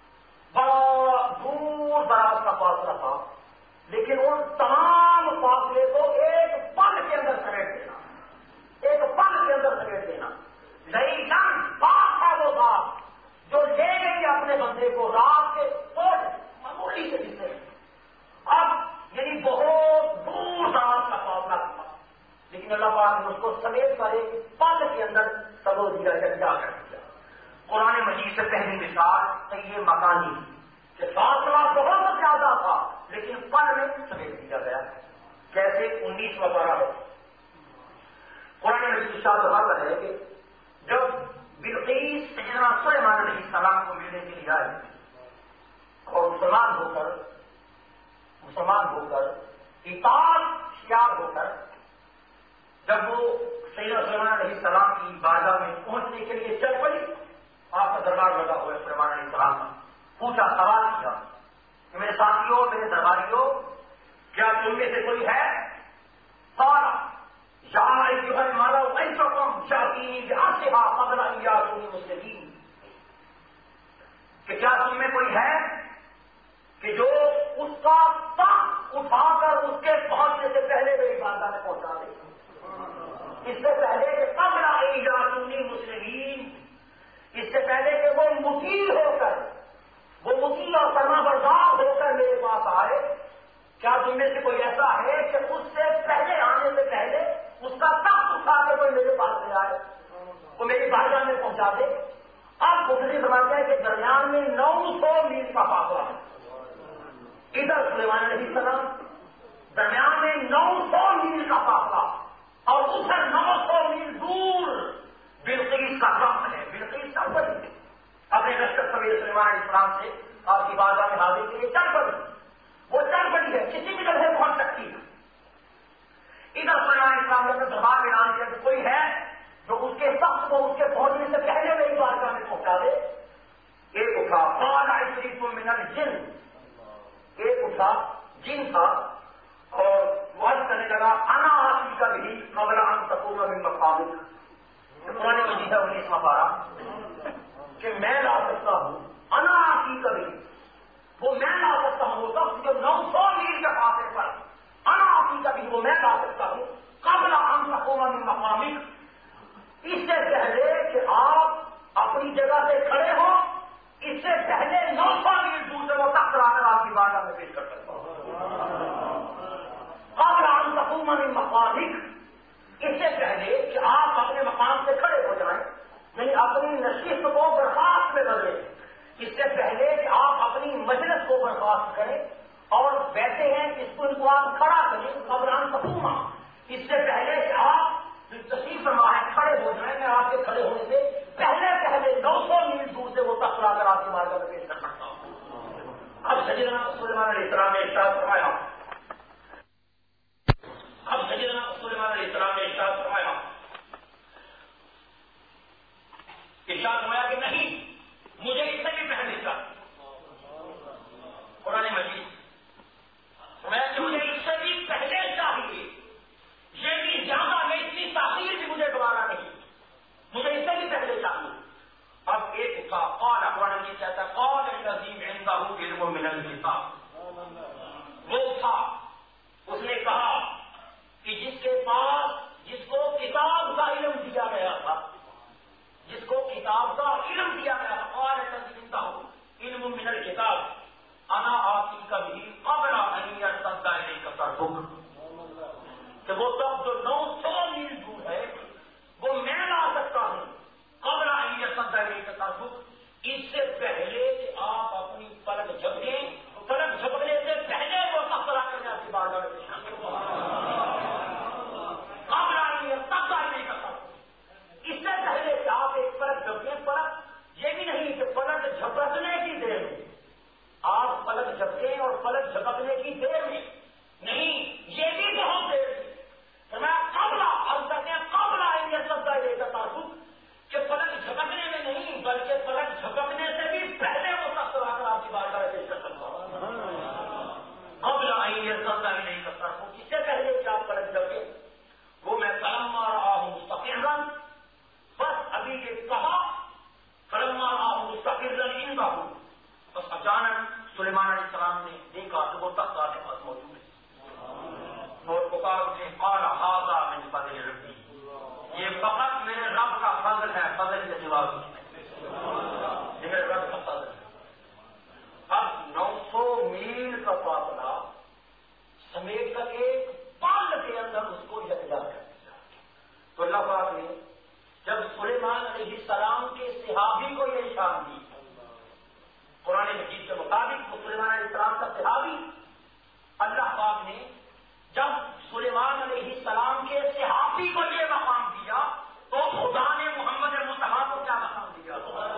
بڑا دور دراز کا فاصلہ تھا، لیکن ان تمام فاصلے کو ایک پل کے اندر سمیٹ دینا، ایک پل کے اندر سمیٹ دینا. لئی جان پاک ہے وہ بات جو لے گئی اپنے بندے کو رات کے توڑ معمولی سے حصے میں. اب یعنی بہت دور دراز کا فاصلہ تھا، لیکن اللہ پاک نے اس کو سمیٹ کر ایک پل کے اندر سلو دیا، جگہ کر دیا. قرآن مجید سے پہلی مثال تیے مکانی کہ فاصلہ بہت زیادہ تھا لیکن پل میں سمیٹ دیا گیا. کیسے؟ انیس وغیرہ ہے. قرآن مجید ارشاد فرماتا ہے کہ جب بلقیس سیدنا سلیمان علیہ السلام کو ملنے کے لیے آئے اور مسلمان ہو کر مسلمان ہو کر اطاعت شیار ہو کر جب وہ سیدنا سلیمان علیہ السلام کی بارگاہ میں پہنچنے کے لیے چل پڑی، آپ کا دربار لگا ہوا ہے سلیمان علیہ السلام کا. پوچھا، سوال کیا کہ میرے ساتھیوں، میرے درباریوں، کیا تم میں سے کوئی ہے؟ سارا یا ایھا الملأ ایکم شاہدین بعرشھا قبل ان یاتونی مسلمین، کہ کیا تم میں کوئی ہے کہ جو اس کا تخت اٹھا کر اس کے پہنچنے سے پہلے میری بارگاہ میں پہنچا دے، اس سے پہلے کہ قبل ان یاتونی مسلمین، اس سے پہلے کہ وہ مطیع ہو کر، وہ مطیع اور فرما بردار ہو کر میرے پاس آئے. کیا تم میں سے کوئی ایسا ہے کہ اس سے پہلے آنے سے پہلے اس کا تخت اٹھا کے کوئی میرے پاس لے آئے، وہ میری بارگاہ میں پہنچا دے؟ اب مفتی فرماتے ہیں کہ درمیان میں نو سو میل کا فاصلہ ہے. ادھر سلیمان علیہ السلام، درمیان میں نو سو میل کا فاصلہ، اور ادھر نو سو میل دور بلقیس کا رخ ہے. بلقیس چل پڑی اپنے لشکر سمیت سلیمان علیہ السلام سے آپ کی بارگاہ میں حاضر کے لیے چل پڑی. وہ چل پڑی ہے، کسی بھی جگہ پہنچ سکتی ہے. ادھر سلیمان علیہ السلام نے اپنے دربار میں اعلان کیا کہ کوئی ہے جو اس کے تخت کو اس کے پہنچنے سے پہلے میری بارگاہ میں پہنچا دے. ایک اٹھا قال عفریت من الجن، ایک اٹھا جن تھا اور وہ عرض کرنے لگا انا آتی کا بھی مقامک. قرآن مجید ہے انیسواں پارہ کہ میں لا سکتا ہوں انا کی کبھی وہ میں لا سکتا ہوں وہ شخص جو نو سو میل کے فاصلے پر انا کی کبھی وہ میں لا سکتا ہوں قبل ان تقوم من مقامک اس سے پہلے کہ آپ اپنی جگہ سے کھڑے ہو اس سے پہلے نو سو میل دور سے وہ تخت لا کر آپ کی بارگاہ میں پیش کر سکتا ہوں قبل ان تقوم من مقامک اس سے پہلے کہ آپ اپنے مقام سے کھڑے ہو جائیں یعنی اپنی نشست کو برخاست میں بدلیں اس سے پہلے کہ آپ اپنی مجلس کو برخاست کریں اور بیٹھے ہیں اس کو ان کو آپ کھڑا کریں قبران تقوما اس سے پہلے کہ آپ تشریف فرما ہے کھڑے ہو جائیں میں آپ کے کھڑے ہونے سے پہلے پہلے نو سو میل دور سے وہ تخت لا کر آپ کی بارگاہ میں پیش کر سکتا ہوں. اب سیدنا سلیمان علیہ السلام نے ارشاد فرمایا اب سیدنا سلیمان علیہ السلام نے ارشاد فرمایا ارشاد فرمایا کہ نہیں مجھے اس سے بھی پہلے کا قرآن مجید فرمایا کہ مجھے اس سے بھی پہلے چاہیے یہ بھی زیادہ میں اتنی تاخیر بھی مجھے دوبارہ نہیں مجھے اس سے بھی پہلے چاہیے. اب ایک اٹھا قال قرآن مجید کہتا ہے قال الذی عنده علم من الکتاب وہ تھا اس نے کہا کہ جس کے پاس جس کو کتاب کا علم دیا گیا تھا جس کو کتاب کا علم دیا گیا تھا قال الذی عنده علم من الکتاب انا آتیک به قبل ان یرتد الیک طرفک کہ وہ تب جو نو سو میل دور ہے وہ میں لا سکتا ہوں قبل ان یرتد الیک طرفک اس سے پہلے کہ آپ اپنی پلک جھپکیں پلک جھپکنے سے پہلے وہ تخت لا کر آپ کی بارگاہ میں پیش کریں قبل ان یرتد الیک طرفک اس سے پہلے کہ آپ ایک پلک جھپکیں پلک یہ بھی نہیں کہ پلک جھپکنے کی دیر میں آپ پلک جھپکیں اور پلک جھپکنے کی دیر میں نہیں یہ بھی بہت دیر میں قبل اب تک قبل آئیں گے سب کا یہ تعلق کہ پلک جھپکنے میں نہیں بلکہ پلک جھپکنے سے بھی پہلے وہ تخت لا کر آپ کی بارگاہ میں پیش کر سکتا ہوں. قبل آئیں گے سب کا بھی نہیں کرتا ہوں اس سے پہلے کہ آپ پلک جھپکیں وہ میں قلم آ رہا ہوں مستقل بس ابھی یہ کہا قلم آ رہا ہوں مستقل ان کا ہوں بس اچانک سلیمان علیہ السلام نے دیکھا تو وہ تخت آپ کے پاس موجود ہے اور پکار اٹھے قال ھذا من فضل ربی یہ فقط میرے رب کا فضل ہے فضل کے سوا یہ میرے رب کا فضل ہے. اب نو سو میل کا فاصلہ سمیٹ کر ایک پل کے اندر اس کو یکجا کر دیا تو اللہ پاک نے جب سلیمان علیہ السلام کے صحابی کو یہ شان دی قرآن مجید کے مطابق سلیمان علیہ السلام کا صحابی اللہ پاک نے جب سلیمان علیہ السلام کے صحابی کو یہ مقام دیا تو خدا نے محمد مصطفیٰ کو کیا مقام دیا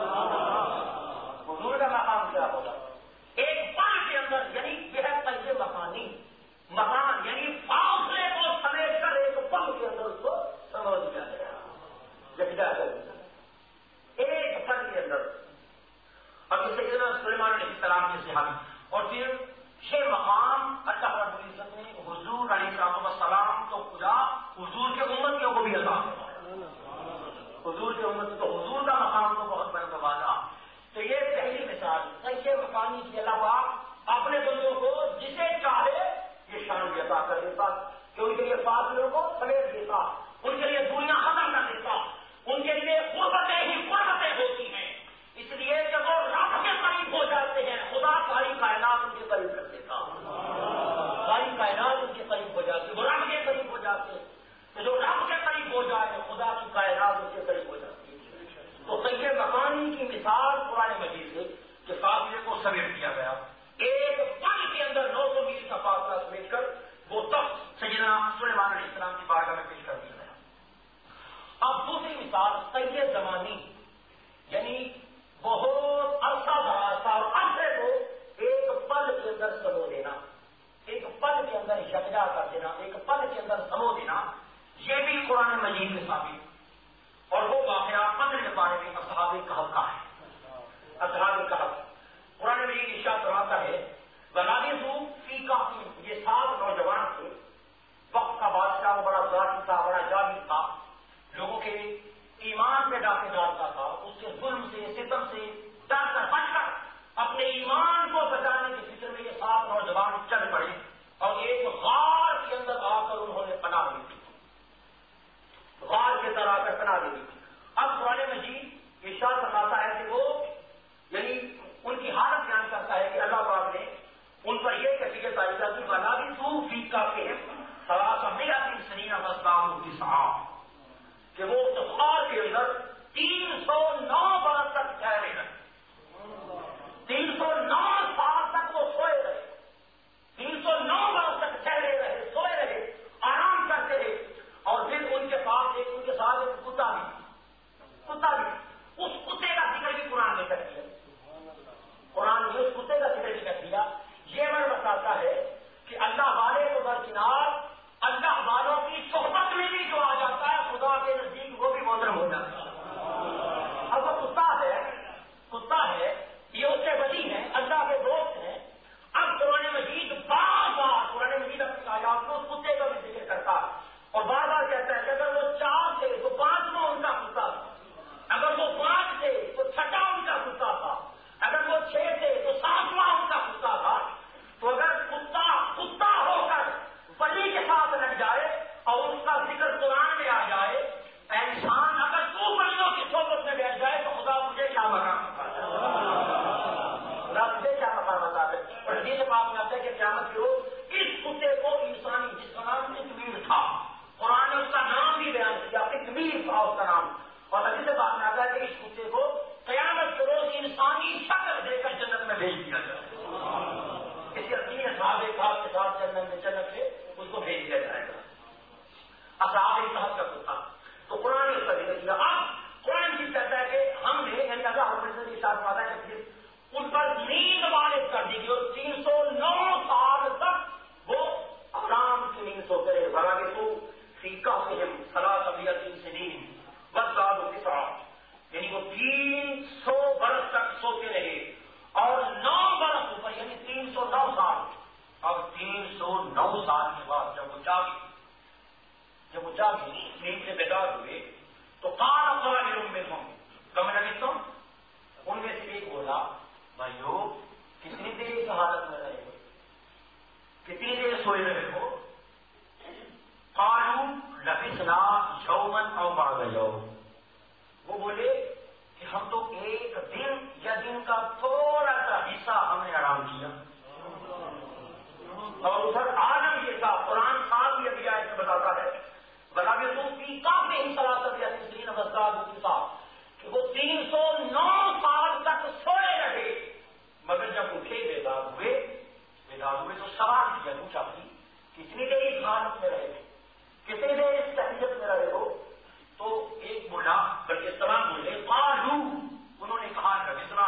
حضور کا مقام کیا ہوگا ایک پل کے اندر یعنی یہ ہے پہلے مکانی مکان یعنی فاصلے کو سمیٹ کر ایک پل کے اندر اس کو سمجھ دیا گیا یکجا کر دیا ایک پل کے اندر. اب اس سے سلیمان علیہ السلام کے صحابی اور پھر یہ مقام اللہ رب العزت نے حضور علیہ السلام کو خدا حضور کے امتیوں کو بھی عطا حضور کے امت تو حضور کا مقام تو بہت بڑا واضح. تو یہ پہلی مثال ایسے مقامی کی اللہ پاک اپنے بندوں کو جسے چاہے یہ شان بھی عطا کر دیتا کہ ان کے لیے فاصلوں کو سمیٹ دیتا ان کے لیے دنیا ختم کر دیتا ان کے لیے قربتیں ہی قربتیں ہوتی ہیں اس لیے جب وہ رب کے قریب ہو جاتے ہیں خدا ساری کائنات ان کے قریب کر دیتا ساری کائنات ان کے قریب ہو جاتی وہ رب کے قریب ہو جاتے تو جو رب کے قریب ہو جائے خدا کی کائنات ان کے قریب ہو جاتی ہے. تو سید مکانی کی مثال قرآن مجید سے کہ فاصلے کو سمیٹ دیا گیا ایک پل کے اندر نو سو میل کا فاصلہ سمیٹ کر وہ تخت سیدنا سلیمان علیہ السلام کی بارگاہ میں پیش کر دیا گیا. اب دوسری مثال سید زمانی یعنی بہت عرصہ دراز اور عرصے کو ایک پل کے اندر سمو دینا ایک پل کے اندر یکجا کر دینا ایک پل کے اندر سمو دینا یہ بھی قرآن مجید میں ثابت اور وہ واقعہ پندرہ کے بارے میں اصحاب کہف کا ہے. اصحاب کہف قرآن مجید ارشاد فرماتا ہے بنابذو فی کہف یہ سات نوجوان تھے وقت کا بادشاہ وہ بڑا ذاتی تھا بڑا جاوید تھا لوگوں کے ایمان پہ ڈاکے ڈالتا تھا، اس کے ظلم سے ستم سے ڈر کر بچ کر اپنے ایمان کو بچانے کی فکر میں یہ سات نوجوان چل پڑے اور ایک غار کے اندر آ کر انہوں نے پناہ لی تھی، غار کے اندر آ کر پناہ لی تھی۔ اب قرآن مجید ارشاد فرماتا ہے کہ وہ یعنی ان کی حالت بیان کرتا ہے کہ اللہ پاک نے ان پر یہ کیفیت آئی تھی بنا بھی تو فی کا کے سلاث میرا تین سنین مسلام کی صاحب کہ وہ غار کے اندر تین سو نو برس تک ٹھہرے رہے، تین سو نو سال تک وہ سوئے رہے، تین سو نو برس تک ٹھہرے رہے، سوئے رہے، آرام کرتے رہے، اور پھر ان کے پاس ایک ان کے ساتھ ایک کتا بھی کتا بھی اس کتے کا ذکر بھی قرآن نے کر دیا، قرآن نے اس کتے کا ذکر بھی کر دیا۔ یہ میں بتاتا ہے کہ اللہ والے کو درکنار اللہ والوں کی صحبت میں بھی جو آ جاتا ہے خدا کے نزدیک وہ بھی محترم ہو جاتا ہے۔ اب وہ کتا ہے کتا ہے یہ اس سے ولی ہیں، اللہ کے دوست ہیں۔ اب قرآن مجید بار بار قرآن مجید اپنی آیات کو اس کتے کا بھی ذکر کرتا ہے اور بار بار کہتا ہے کہ اگر وہ چار تھے تو پانچواں ان کا کتا تھا، اگر وہ پانچ تھے تو چھٹا ان کا کتا تھا، اگر وہ چھ تھے تو ساتواں ان کا کتا تھا۔ تو اگر کتا کتا ہو کر ولی کے ساتھ لگ جائے اور اس کا ذکر قرآن میں آ جائے، انسان اگر تو ولیوں کی صحبت میں بیٹھ جائے تو خدا مجھے کیا مقام خدا مجھے کیا مقام بتا دے۔ اور حدیث پاک میں آتا ہے کہ قیامت کے روز اس کتے کو انسانی جس کا نام قطمیر تھا، قرآن نے اس کا نام بھی بیان کیا، قطمیر تھا اس کا نام، اور حدیث پاک میں آتا ہے کہ اس کتے کو قیامت کے روز انسانی شکل دے کر جنت میں بھیج دیا جائے، کسی اپنی اصحاب کہف کے ساتھ جنت میں جنت سے اس کو بھیج دیا جائے گا، اصحاب کہف کا کتا۔ تو قرآن نے اس کا ذکر کیا۔ اب قرآن کی کہتا ہے کہ ہم نے یعنی اللہ حضرت نے ارشاد فرمایا کہ پھر ان پر نیند وارد کر دی گئی اور تین سو نو سال تک وہ آرام کی نیند سوتے رہے۔ بھرا کے تو فیقہ سے ہم سلا طبیعت سے نیند بس رات کے ساتھ یعنی وہ تین سو برس تک سوتے رہے اور نو برس اوپر یعنی تین سو نو سال۔ اب تین سو نو سال کے بعد جب وہ جاگے جب وہ جاگے نیند سے بیدار ہوئے تو قال قائل منهم کم لبثتم، ان میں سے ایک بولا بھائیو کتنی دیر اس حالت میں رہے ہو، کتنی دیر سوئے رہے ہو؟ قالوا لبثنا یوما او بعض یوم، وہ بولے کہ ہم تو ایک دن یا دن کا تھوڑا سا حصہ ہم نے آرام کیا۔ اور ادھر عالم یہ تھا، قرآن صاحب بھی ابھی آیت میں بتاتا ہے بلابی صوفی کافی ہی سلاست یا تین وزاد کی صاحب کہ وہ تین سو نو سال تک سوئے رہے، مگر جب اٹھے بیدار ہوئے بیدار ہوئے تو سوال کیا پوچھا بھی کتنی دیر اس حالت میں رہے، کتنی دیر اس تحریت میں رہے ہو؟ تو ایک بولا بلکہ سلام بولے قالو، انہوں نے کہا کہ اتنا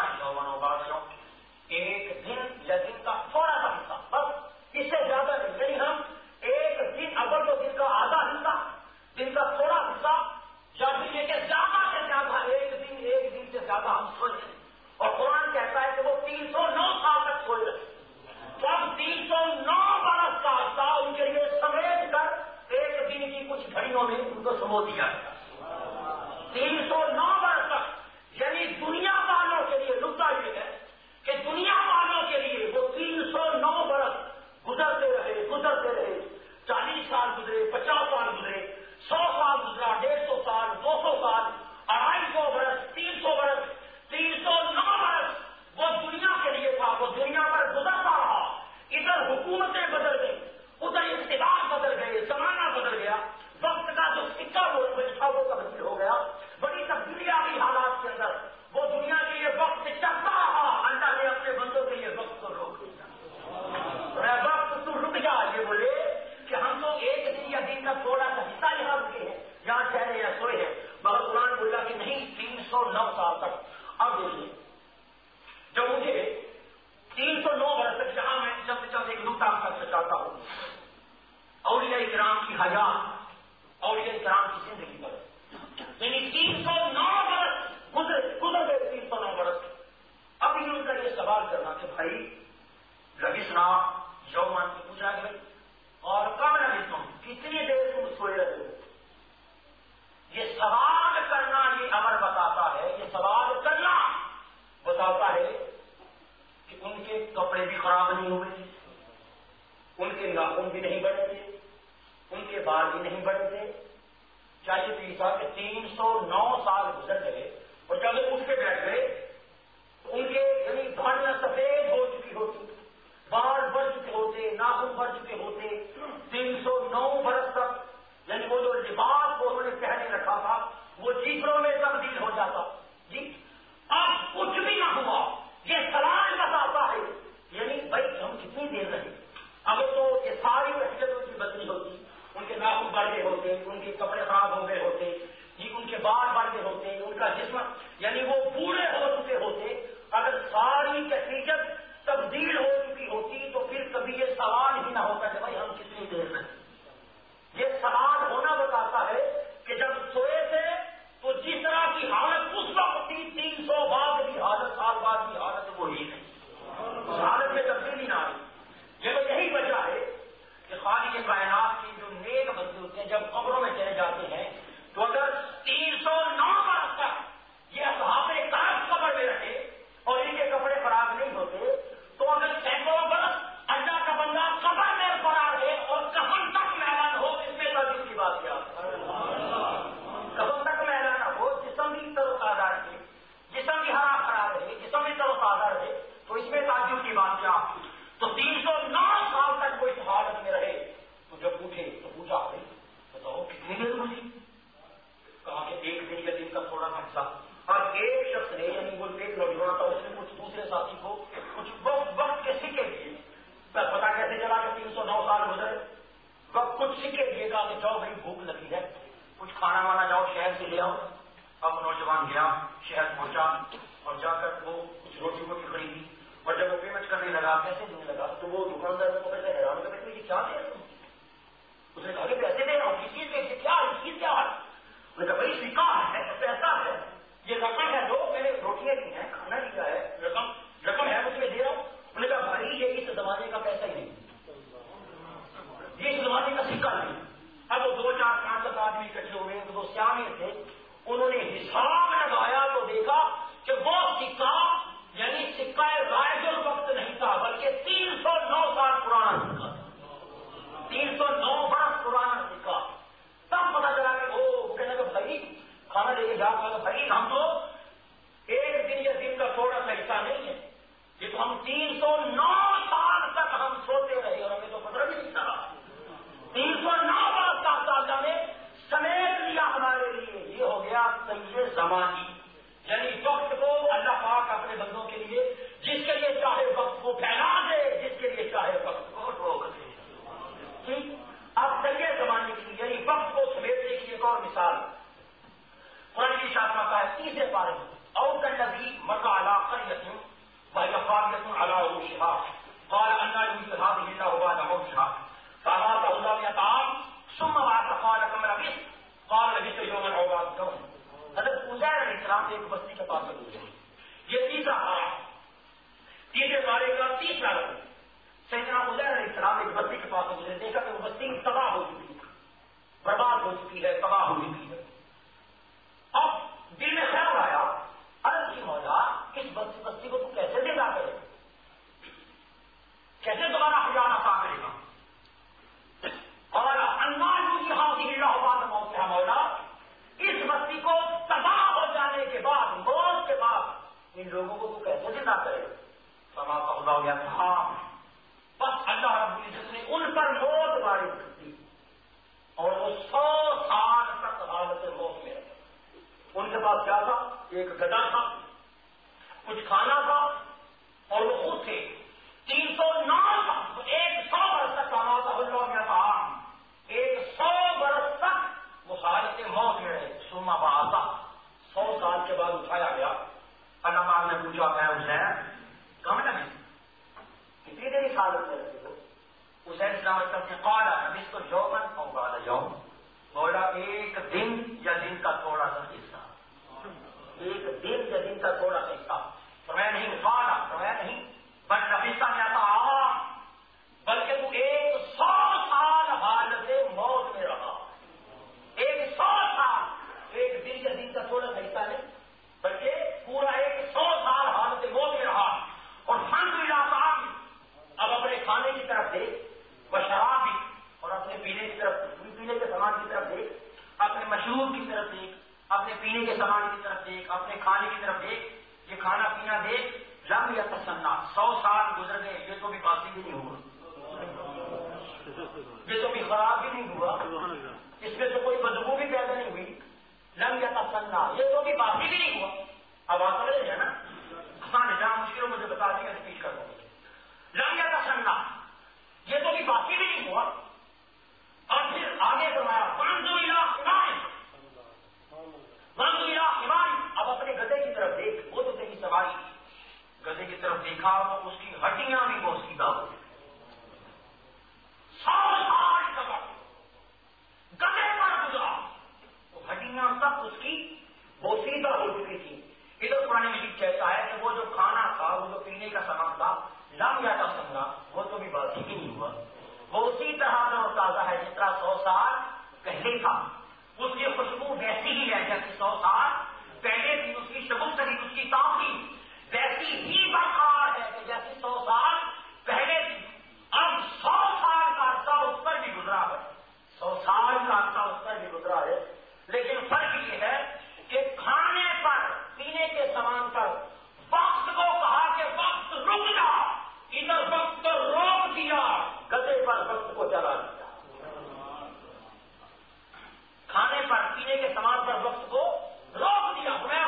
ایک دن یا دن کا تھوڑا سا حصہ، بس اس سے زیادہ نہیں، یعنی ہم ایک دن اگر تو دن کا آدھا حصہ، دن کا تھوڑا حصہ، یا پھر یہ کہ زیادہ سے زیادہ ایک دن ایک دن سے زیادہ ہم سوئے رہے۔ اور قرآن کہتا ہے کہ وہ تین سو نو سال تک سوئے رہے، جب تین سو نو برس کا حصہ ان کے لیے سمیٹ کر ایک دن کی کچھ گھڑیوں میں ان کو سمو دیا گیا، تین سو نو برس تک، یعنی دنیا والوں کے لیے نقطہ یہ ہے کہ دنیا والوں کے لیے وہ تین سو نو برس گزرتے رہے گزرتے رہے چالیس سال گزرے، پچاس سال گزرے، سو سال گزرا، ڈیڑھ سو سال، دو سو سال، اڑائی سو برس، تین سو برس، تین سو نو برس وہ دنیا کے لیے تھا، وہ دنیا پر گزرتا رہا۔ ادھر حکومتیں بدل گئی، ادھر اقتدار بدل گئے، زمانہ بدل گیا، وقت کا جو سکہ وہ تھا وہ تبدیل ہو گیا، بڑی تبدیلی آ گئی حالات کے اندر۔ وہ دنیا کے لیے وقت چلتا رہا، اللہ نے اپنے بندوں کے لیے وقت کو روک دیا، وقت تو رک جا۔ یہ بولے کہ ہم تو ایک دن یا دن کا تھوڑا سا حصہ یہاں رکے ہیں، یہاں ٹھہرے یا سوئے ہیں، مگر قرآن بولا کہ نہیں تین سو نو سال تک۔ اب دیکھیے جب مجھے تین سو نو برس تک جہاں میں چلتے چلتے ایک نقطہ کرنا چاہتا ہوں، اولیاء کرام کی حیات، اولیاء کرام کی زندگی پر، یعنی تین سو نو برس گزر گزر گئے تین سو نو برس۔ اب یہ ان کا یہ سوال کرنا کہ بھائی لبثنا یومن کی پوچھا کہ اور کم لبثتم کتنی دیر تم سوئے رہے ہو؟ یہ آگے نہیں بڑھے تھے. چاہیے تو یہ تھا کہ تین سو نو سال گزر گئے اور جب وہ اٹھ کے بیٹھ گئے تو ان کے یعنی دھاڑیاں سفید ہو چکی ہوتی, بال بڑھ چکے ہوتے, ناخن بڑھ چکے ہوتے. تین سو نو برس تک یعنی وہ جو لباس کو انہوں نے پہنے رکھا تھا وہ چیپروں میں تبدیل ہو جاتا. جی اب کچھ بھی نہ ہوا. یہ سوال بتاتا ہے یعنی بھائی ہم کتنی دیر رہے. اب تو یہ ساری حیثیتوں کی بدلی ہوتی, ان کے ناخن بڑھ گئے ہوتے, ان کے کپڑے خراب ہو گئے ہوتے, جی ان کے بال بڑھ گئے ہوتے, ان کا جسم یعنی وہ بوڑھے ہو چکے ہوتے. اگر ساری کیفیت تبدیل ہو چکی ہوتی تو پھر کبھی یہ سوال ہی نہ ہوتا کہ بھائی ہم کتنی دیر رہے. یہ سوال ہونا بتاتا ہے کہ جب سوئے تھے تو جس طرح کی حالت اس وقت تھی تین سو بعد کی حالت, سال بعد کی حالت وہی نہیں. اس حالت میں تبدیلی نہ آئی. یہ تو یہی وجہ ہے کہ خالق کائنات کی جو نیک بندے ہوتے ہیں جب قبروں میں چلے جاتے ہیں تو اگر تین سو نو برس تک یہ اصحاب کہف قبر میں رہے اور ان کے کپڑے خراب نہیں ہوتے تو اگر سینکڑوں برس اللہ کا بندہ قبر میں فرار ہے اور کفن تک میلان ہو, اس میں تعجب کی بات کیا. کفن تک میلان ہو, جسم بھی تر و تازہ رہے, جسم بھی ہرا بھرا رہے, جسم بھی تر و تازہ رہے, تو اس میں تعجب کی بات کیا. تو تین سو نو سال تک وہ اس حالت میں رہے. تو جب پوچھے تو پوچھا بھائی بتاؤ کتنی دیر گزری. کہا کہ ایک دن یا دن کا تھوڑا سا حصہ. اور ایک شخص نے یعنی وہ ایک نوجوان تھا, اس نے کچھ دوسرے ساتھی کو کچھ وقت وقت کے سکے دیے. پتا کیسے چلا کہ تین سو نو سال گزرے. وقت کچھ سکے دیے, کہا کہ جاؤ بھائی بھوک لگی ہے, کچھ کھانا وانا جاؤ شہر سے لے آؤ. اب نوجوان گیا, شہر پہنچا اور جا کر وہ کچھ روٹی ووٹی خریدی اور جب وہ پیمنٹ کرنے لگا پیسے دینے لگا تو وہ دکاندار کو پیسے حیران کر کے کیا دے رہے تم. اس نے کہا کہ پیسے دے رہا ہوں. کس چیز کے کیا اس چیز کیا ہے. اس نے کہا بھائی سکا ہے, پیسہ ہے, یہ رقم ہے, دو میں نے روٹیاں لی ہیں, کھانا لیا ہے, رقم رقم ہے اس میں دے رہا ہوں. انہوں نے کہا بھائی یہ اس زمانے کا پیسہ ہی نہیں, یہ اس زمانے کا سکہ نہیں. اب وہ دو چار پانچ سات آدمی اکٹھے ہوئے تو وہ سیانے تھے, انہوں نے حساب لگایا تو دیکھا کہ وہ سکہ یعنی سکہ رائج الوقت نہیں تھا بلکہ تین سو نو سال پرانا سکہ, تین سو نو برس پرانا سکہ. تب پتا چلا کہ وہ کہنے لگا بھائی کھانا لے کے جا کر بھائی ہم تو ایک دن یا دن کا تھوڑا سا حصہ نہیں ہے, یہ تو ہم تین سو نو سال تک ہم سوتے رہے اور ہمیں تو پتہ بھی نہیں چلا. تین سو نو برس کا سالہ نے سمیٹ لیا ہمارے لیے. یہ ہو گیا سید زمانی, یعنی وقت کو اللہ پاک اپنے بندوں کے لیے جس کے لیے چاہے وقت کو پھیلا دے, جس کے لیے چاہے وقت کو روک دے. ٹھیک. اب سید زمانے کی یعنی وقت کو سمیٹنے کی ایک اور مثال قرآن کی شاخ کا ہے تیسرے پارے میں. اور کلذی مر علی قریۃ وہی خاویۃ علی عروشہا قال انا یحیی هذه الله بعد موتها فاماتہ اللہ یطعام ثم بعث قال كم لبثت قال لبثت یوما او بعض یوم. حضرت عزیر علیہ السلام ایک بستی کے پاس سے گزرے. یہ تیسرا پارا, تیسرے پارے کا تیسرا رقم. سیدنا عزیر علیہ السلام ایک بستی کے پاس سے گزرے, دیکھا کہ وہ بستی تباہ ہو چکی ہے, برباد ہو چکی ہے, تباہ ہو چکی ہے. اب دل میں خیال آیا عرض کی مولا اس بستی بستی کو تو کیسے دے گا کرے, کیسے دوبارہ خجانہ صاف کرے گا. اور انداز حاضر اللہ بعد موت ہے مولا, اس بستی کو تباہ ہو جانے کے بعد موت کے بعد ان لوگوں کو تو کیسے زندہ کرے. سما اللہ یا تھا بس اللہ رب العزت نے ان پر موت وارد کر دی اور وہ سو سال تک حالت موت میں رہے. ان کے پاس کیا تھا, ایک گدا تھا, کچھ کھانا تھا اور وہ خود تھے. تین سو نو تھا, ایک سو برس تک کھانا تھا اللہ میں تھا, ایک سو برس تک وہ حالت موت میں رہے. سما بآتا سو سال کے بعد اٹھایا گیا. اللہ پاک نے پوچھا ہے حسین کہاں لگے, کتنی دیر اس حالت میں رہتے ہو. حسین اسلام نے قال نبیس کو یومن اور بعد یوم, بولا ایک دن یا دن کا تھوڑا سا حصہ, ایک دن یا دن کا تھوڑا سا حصہ. فرمایا نہیں قال, فرمایا نہیں بل نبیسہ میں آتا عام, بلکہ تو ایک سو سال حالت موت میں رہا. ایک سو سال, ایک دن یا دن کا تھوڑا سا حصہ نہیں بلکہ پورا ایک سو سال حالت موت میں رہا. اور فن علاقہ اب اپنے کھانے کی طرف دے وہ شراب بھی اور اپنے پینے کی طرف پینے کے سامان وجود کی طرف دیکھ، اپنے پینے کے سامان کی طرف دیکھ، اپنے کھانے کی طرف دیکھ، یہ کھانا پینا دیکھ، لم یا تسنا، سو سال گزر گئے یہ تو بھی باسی بھی نہیں ہوا، یہ تو بھی خراب بھی نہیں ہوا، اس میں تو کوئی بدبو بھی پیدا نہیں ہوئی، لم یا تسنا، یہ تو بھی باسی بھی نہیں ہوا. اب آپ سمجھ رہے ہیں نا، آسان ہے، جہاں مشکل مجھے بتا دیا ریپیٹ کر دوں. لم یا تسنا، یہ تو بھی باسی بھی نہیں ہوا. اور پھر آگے فرمایا وانظر الی حماری، وانظر الی حماری، اب اپنے گدھے کی طرف دیکھ، وہ تو تیری سواری. گدھے کی طرف دیکھا تو اس کی ہڈیاں بھی بوسیدہ ہو گئی. سو سال کا وقت گدھے پر گزرا تو ہڈیاں تک اس کی بوسیدہ ہو چکی تھی. ادھر قرآن مجید کہتا ہے کہ وہ جو کھانا تھا، وہ جو پینے کا سامان تھا، لم یا تسنا، وہ تو بھی باسی بھی نہیں ہوا، وہ اسی طرح کا تازہ ہے جس طرح سو سال پہلے تھا. اس کی خوشبو ویسی ہی ہے جیسے سو سال پہلے تھی، اس کی شگفتگی، اس کی تازگی ویسی ہی برقرار ہے کہ جیسے سو سال پہلے تھی. اب سو سال کا عرصہ اس پر بھی گزرا ہے، سو سال کا عرصہ اس پر بھی گزرا ہے، لیکن فرق یہ ہے کہ کھانے پر، پینے کے سامان پر وقت کو کہا کہ وقت رک جا، ادھر وقت کو روک دیا، گدھے پر وقت کو چلا دیا. کھانے پر، پینے کے سامان پر وقت کو روک دیا. میں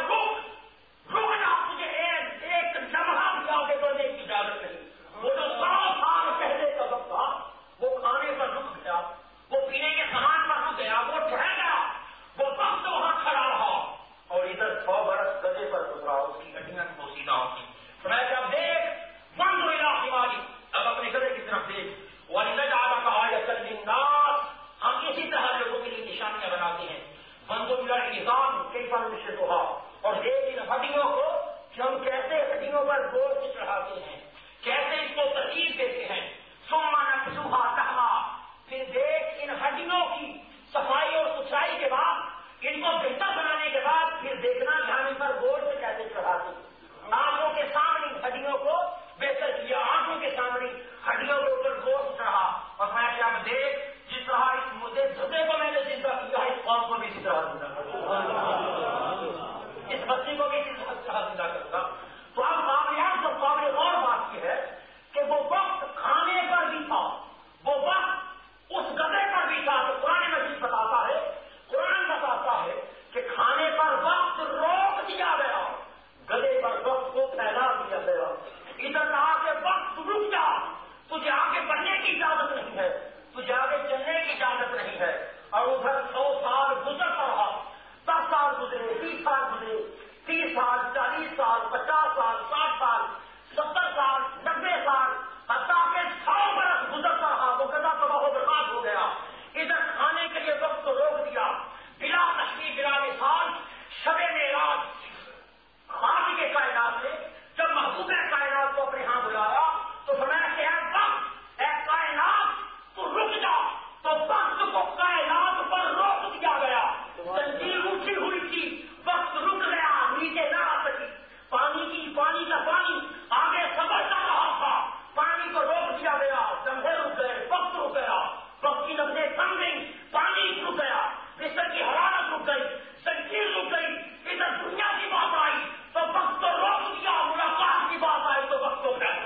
رک رک جا، تجھے ایک ایک لمحہ بھی آگے بڑھنے کی اجازت نہیں. وہ جو سو سال پہلے کا وقت تھا وہ کھانے پر رک گیا، وہ پینے کے سامان پر رک گیا، وہ ٹھہر گیا، وہ وقت وہاں کھڑا رہا. اور ادھر سو برس گدھے پر گزرا، اس کی ہڈیاں بوسیدہ ہوتی. میں جب دیکھ وانظر الی حماری، اب اپنے گدھے کی طرف دیکھ. وَلِنَجْعَلَكَ آیَةً لِلنَّاسِ، ہم اسی طرح لوگوں کے لیے نشانیاں بناتے ہیں. وانظر الی العظام کیف ننشزها، اور دیکھ ان ہڈیوں کو کہ ہم کیسے ہڈیوں پر گوشت چڑھاتے ہیں، کیسے اس کو ترکیب دیتے ہیں. ثم نكسوها لحما، پھر دیکھ ان ہڈیوں کی صفائی اور ستھرائی کے بعد، ان کو بہتر بنانے کے بعد پھر دیکھنا کہ ہم ان پر گوشت کیسے چڑھاتے ہیں. آنکھوں کے سامنے ہڈیوں کو بہتر کیا، آنکھوں کے سامنے ہڈیوں کے اوپر گوشت چڑھا. اور میں کیا دیکھ جس طرح اس مجھے گدھے کو میں نے زندہ کیا، اس قوم کو بھی اسی طرح زندہ کروں گا، اس بچی کو بھی اسی طرح زندہ کروں گا. تو اب کامیاب جو قابل غور بات یہ ہے کہ وہ وقت کھانے پر بھی تھا، وہ وقت اس گدھے پر بھی تھا. تو قرآن مجید بتاتا ہے، قرآن بتاتا ہے کہ کھانے پر وقت روک دیا گیا، گدھے پر وقت کو پھیلا دیا گیا. ادھر کہا کہ وقت رک جا، تجھے آگے بڑھنے کی اجازت نہیں ہے، تجھے آگے چلنے کی اجازت نہیں ہے. اور ادھر سو سال گزرتا رہا، دس سال گزرے، بیس سال گزرے، تیس سال، چالیس سال، پچاس سال، ساٹھ سال، ستر سال، نبے سال، حتیٰ کہ سو برس گزرتا رہا. وہ گدھا تباہ و برباد ہو گیا. ادھر کھانے کے لیے وقت کو روک دیا، بلا تشریح بلا مثال. شب معراج خالق کے کائنات نے جب محبوب کائنات کو اپنے ہاں بلایا تو فرمایا کہ اے وقت، اے کائنات تو رک جا. تو وقت کو کائنات پر روک دیا گیا. زنجیر اٹھی ہوئی تھی، وقت رک گیا، نیچے نہ آ سکی. پانی کی پانی کا پانی آگے سبرتا رہا تھا، پانی کو روک دیا گیا، لمحے رک گئے، وقت رک گیا، وقت کی لمحے تھم گئی، پانی رک گیا، بستر کی حرارت رک گئی، زنجیر رک گئی. ادھر دنیا کی بات آئی تو وقت کو روک دیا، ملاقات کی بات آئی تو وقت کو پھیلا.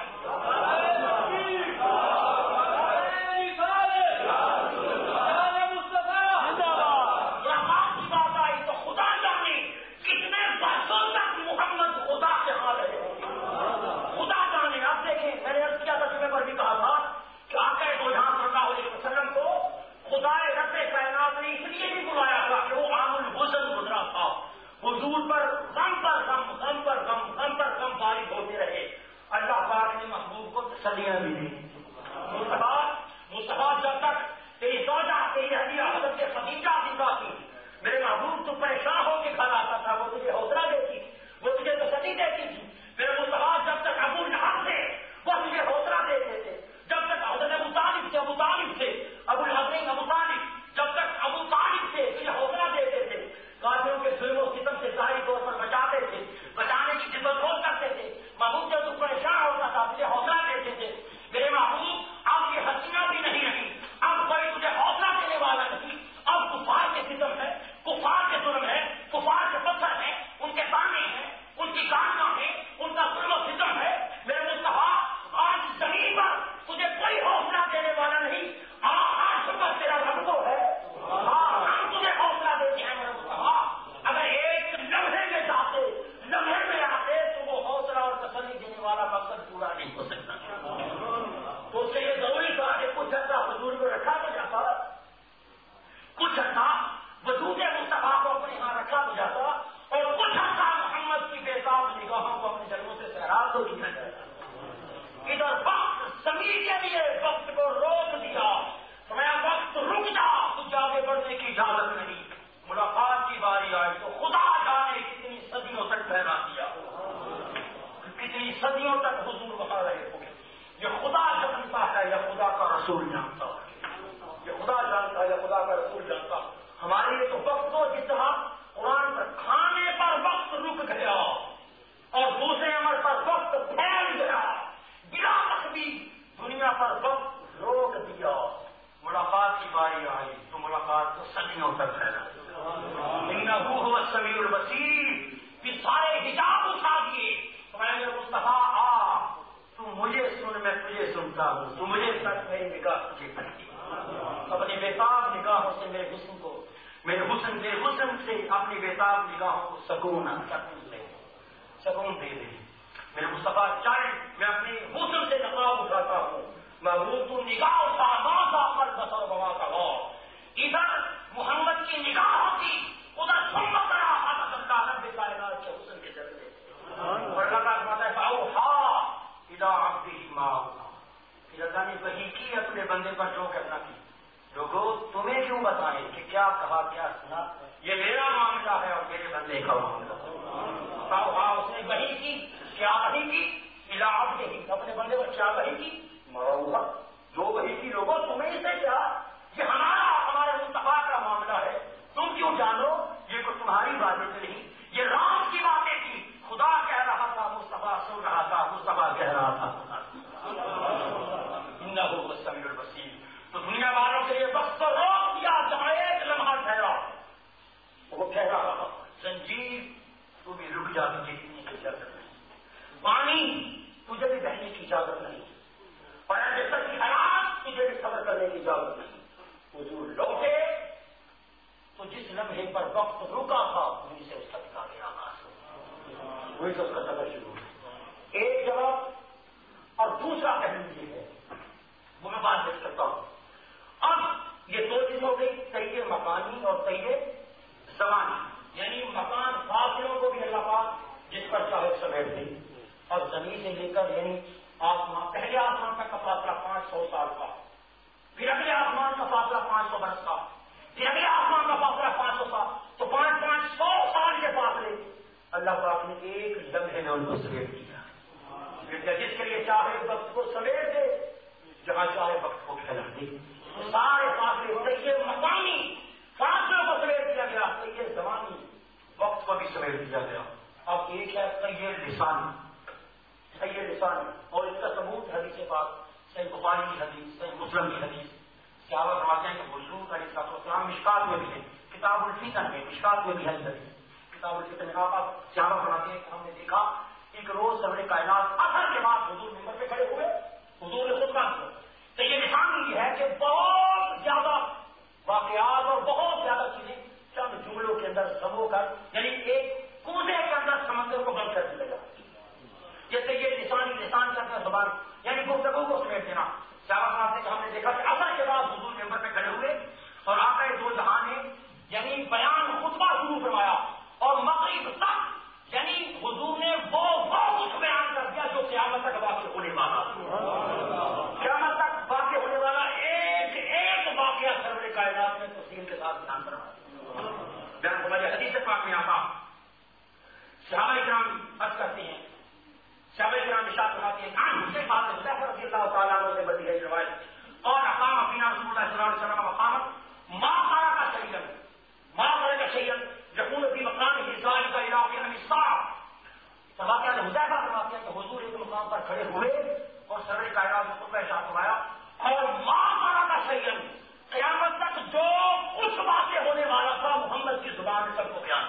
ملاقات کی بات آئی تو خدا جانے انه هو السمیع البصیر، پھر سارے حجاب اٹھا دیے، فرمایا مصطفیٰ آ، تم مجھے سن میں تجھے سنتا ہوں، تم مجھے سچ میری نگاہ تجھے کرتی، اپنی بےتاب نگاہوں سے میرے حسن کو، میرے حسن کے حسن سے اپنی بےتاب نگاہوں کو سکون سکون دے سکون دے دے میرے مصطفیٰ چل، میں اپنے حسن سے نقاب اٹھاتا ہوں، محبوب تو نگاہ اٹھا ماں پر بسر بوا کا ہو، ادھر محمد کی نگاہ ہوتی، ادھر سنت رہا حضرت اللہ رب کائنات کے حسن کے جلوے، اور اللہ کا فرماتا ہے فاوحا الی عبدہ ما اوحی، کہ اللہ نے وحی کی اپنے بندے پر جو کرنا کی، لوگوں تمہیں کیوں بتائیں کہ کیا کہا کیا سنا، یہ میرا معاملہ ہے اور میرے بندے کا معاملہ ہے۔ فاوحا، اس نے وحی کی، کیا وحی کی، الی عبدہ، اپنے بندے پر کیا وحی کی، ما اوحی، جو وحی کی، لوگوں تمہیں سے کیا، یہ ہمارا ہمارے مصطفیٰ کا معاملہ ہے، تم کیوں جانو، یہ کوئی تمہاری باتیں نہیں، یہ رام کی باتیں تھی، خدا کہہ رہا تھا، مصطفیٰ سن رہا تھا، مصطفیٰ کہہ رہا تھا، انہ هو السمیع البصیر۔ تو دنیا والوں سے یہ وقت روک دیا جہاں ایک لمحہ ٹھہرا، وہ کہہ رہا زنجیر تو بھی رک جا، تجھے کی اجازت نہیں، پانی تجھے بھی بہنے کی اجازت نہیں، اور ایسے کی حالات تجھے بھی صبر کرنے کی اجازت نہیں۔ حضور لوٹے تو جس لمحے پر وقت رکا تھا وہیں سے اس کا نکال آغاز ہو، وہیں سے اس کا سفر شروع ہو۔ ایک جواب اور دوسرا پہلو یہ ہے، وہ میں بات دیکھ سکتا ہوں۔ اب یہ دو چیز ہو گئی، تیے مکانی اور تیے زمانی، یعنی مکان فاصلوں کو بھی اللہ پاک جس پر چاہے سمیٹ دے، اور زمین سے لے کر یعنی آسمان، پہلے آسمان تک کا فاصلہ پانچ سو سال کا، پھر اگلے آسمان کا فاصلہ پانچ سو برس کا، پھر اگلے آسمان کا فاصلہ پانچ سو سال، تو پانچ پانچ سو سال کے فاصلے اللہ پاک نے ایک لمحے میں ان کو سمیٹ دیا، جس کے لیے چاہے وقت کو سمیٹ دے، جہاں چاہے وقت کو پھیلا دے، سارے فاصلے تیے مقامی فاصلوں کو سمیٹ دیا گیا، تیے زمانی وقت کو بھی سمیٹ دیا گیا۔ اب ایک ہے تیے لسانی، تیے لسانی، اور اس کا ثبوت حدیث پاک صحیح بخاری کی حدیث، صحیح مسلم کی حدیث، صحابہ فرماتے ہیں کہ حضور علیہ السلام مشکات میں بھی ہے، کتاب الفتن میں مشکات میں بھی ہے حدیث، کتاب الفتن میں آپ صحابہ فرماتے ہیں کہ ہم نے دیکھا ایک روز سر کائنات اثر کے بعد حضور ممبر پہ کھڑے ہوئے، حضور نے خطبہ دیا، تو یہ نشان یہ ہے کہ بہت زیادہ واقعات اور بہت زیادہ چیزیں چند جملوں کے اندر سمو کر، یعنی ایک کوزے کے اندر سمندر کو بند کر دیا جاتا ہے، جیسے یہ لسانی لسان کا زبان یعنی گفتگو کو سمیٹ دینا۔ صحابہ سے ہم نے دیکھا کہ اثر کے بعد حضور ممبر پہ کھڑے ہوئے اور آقا دو جہاں نے یعنی بیان خطبہ شروع فرمایا، اور مغرب تک یعنی حضور نے وہ وہ کچھ بیان کر دیا جو قیامت تک واقع ہونے والا، قیامت تک واقع ہونے والا ایک ایک واقعہ سرور کائنات میں تفصیل کے ساتھ بیان کروایا، بیان ہمارے حدیث پاک میں آتا۔ صحابہ کرام عرض کرتے ہیں، صحابہ کرام ارشاد فرماتے ہیں عن حذیفہ بن حذیفہ رضی اللہ تعالیٰ عنہ سے بدی ہے روایت، اور اقام فینا رسول اللہ صلی اللہ علیہ وسلم مقامت ما ترک شیئا ما ترک شیئا یکون فی مقامہ ذلک الی قیام الساعہ۔ صحابہ کرام حذیفہ فرماتے ہیں کہ حضور ایک مقام پر کھڑے ہوئے اور سرور کائنات کو خطبہ ارشاد فرمایا، اور ما ترک شیئا، قیامت تک جو کچھ واقع ہونے والا تھا محمد کی زبان سے سب کو بیان،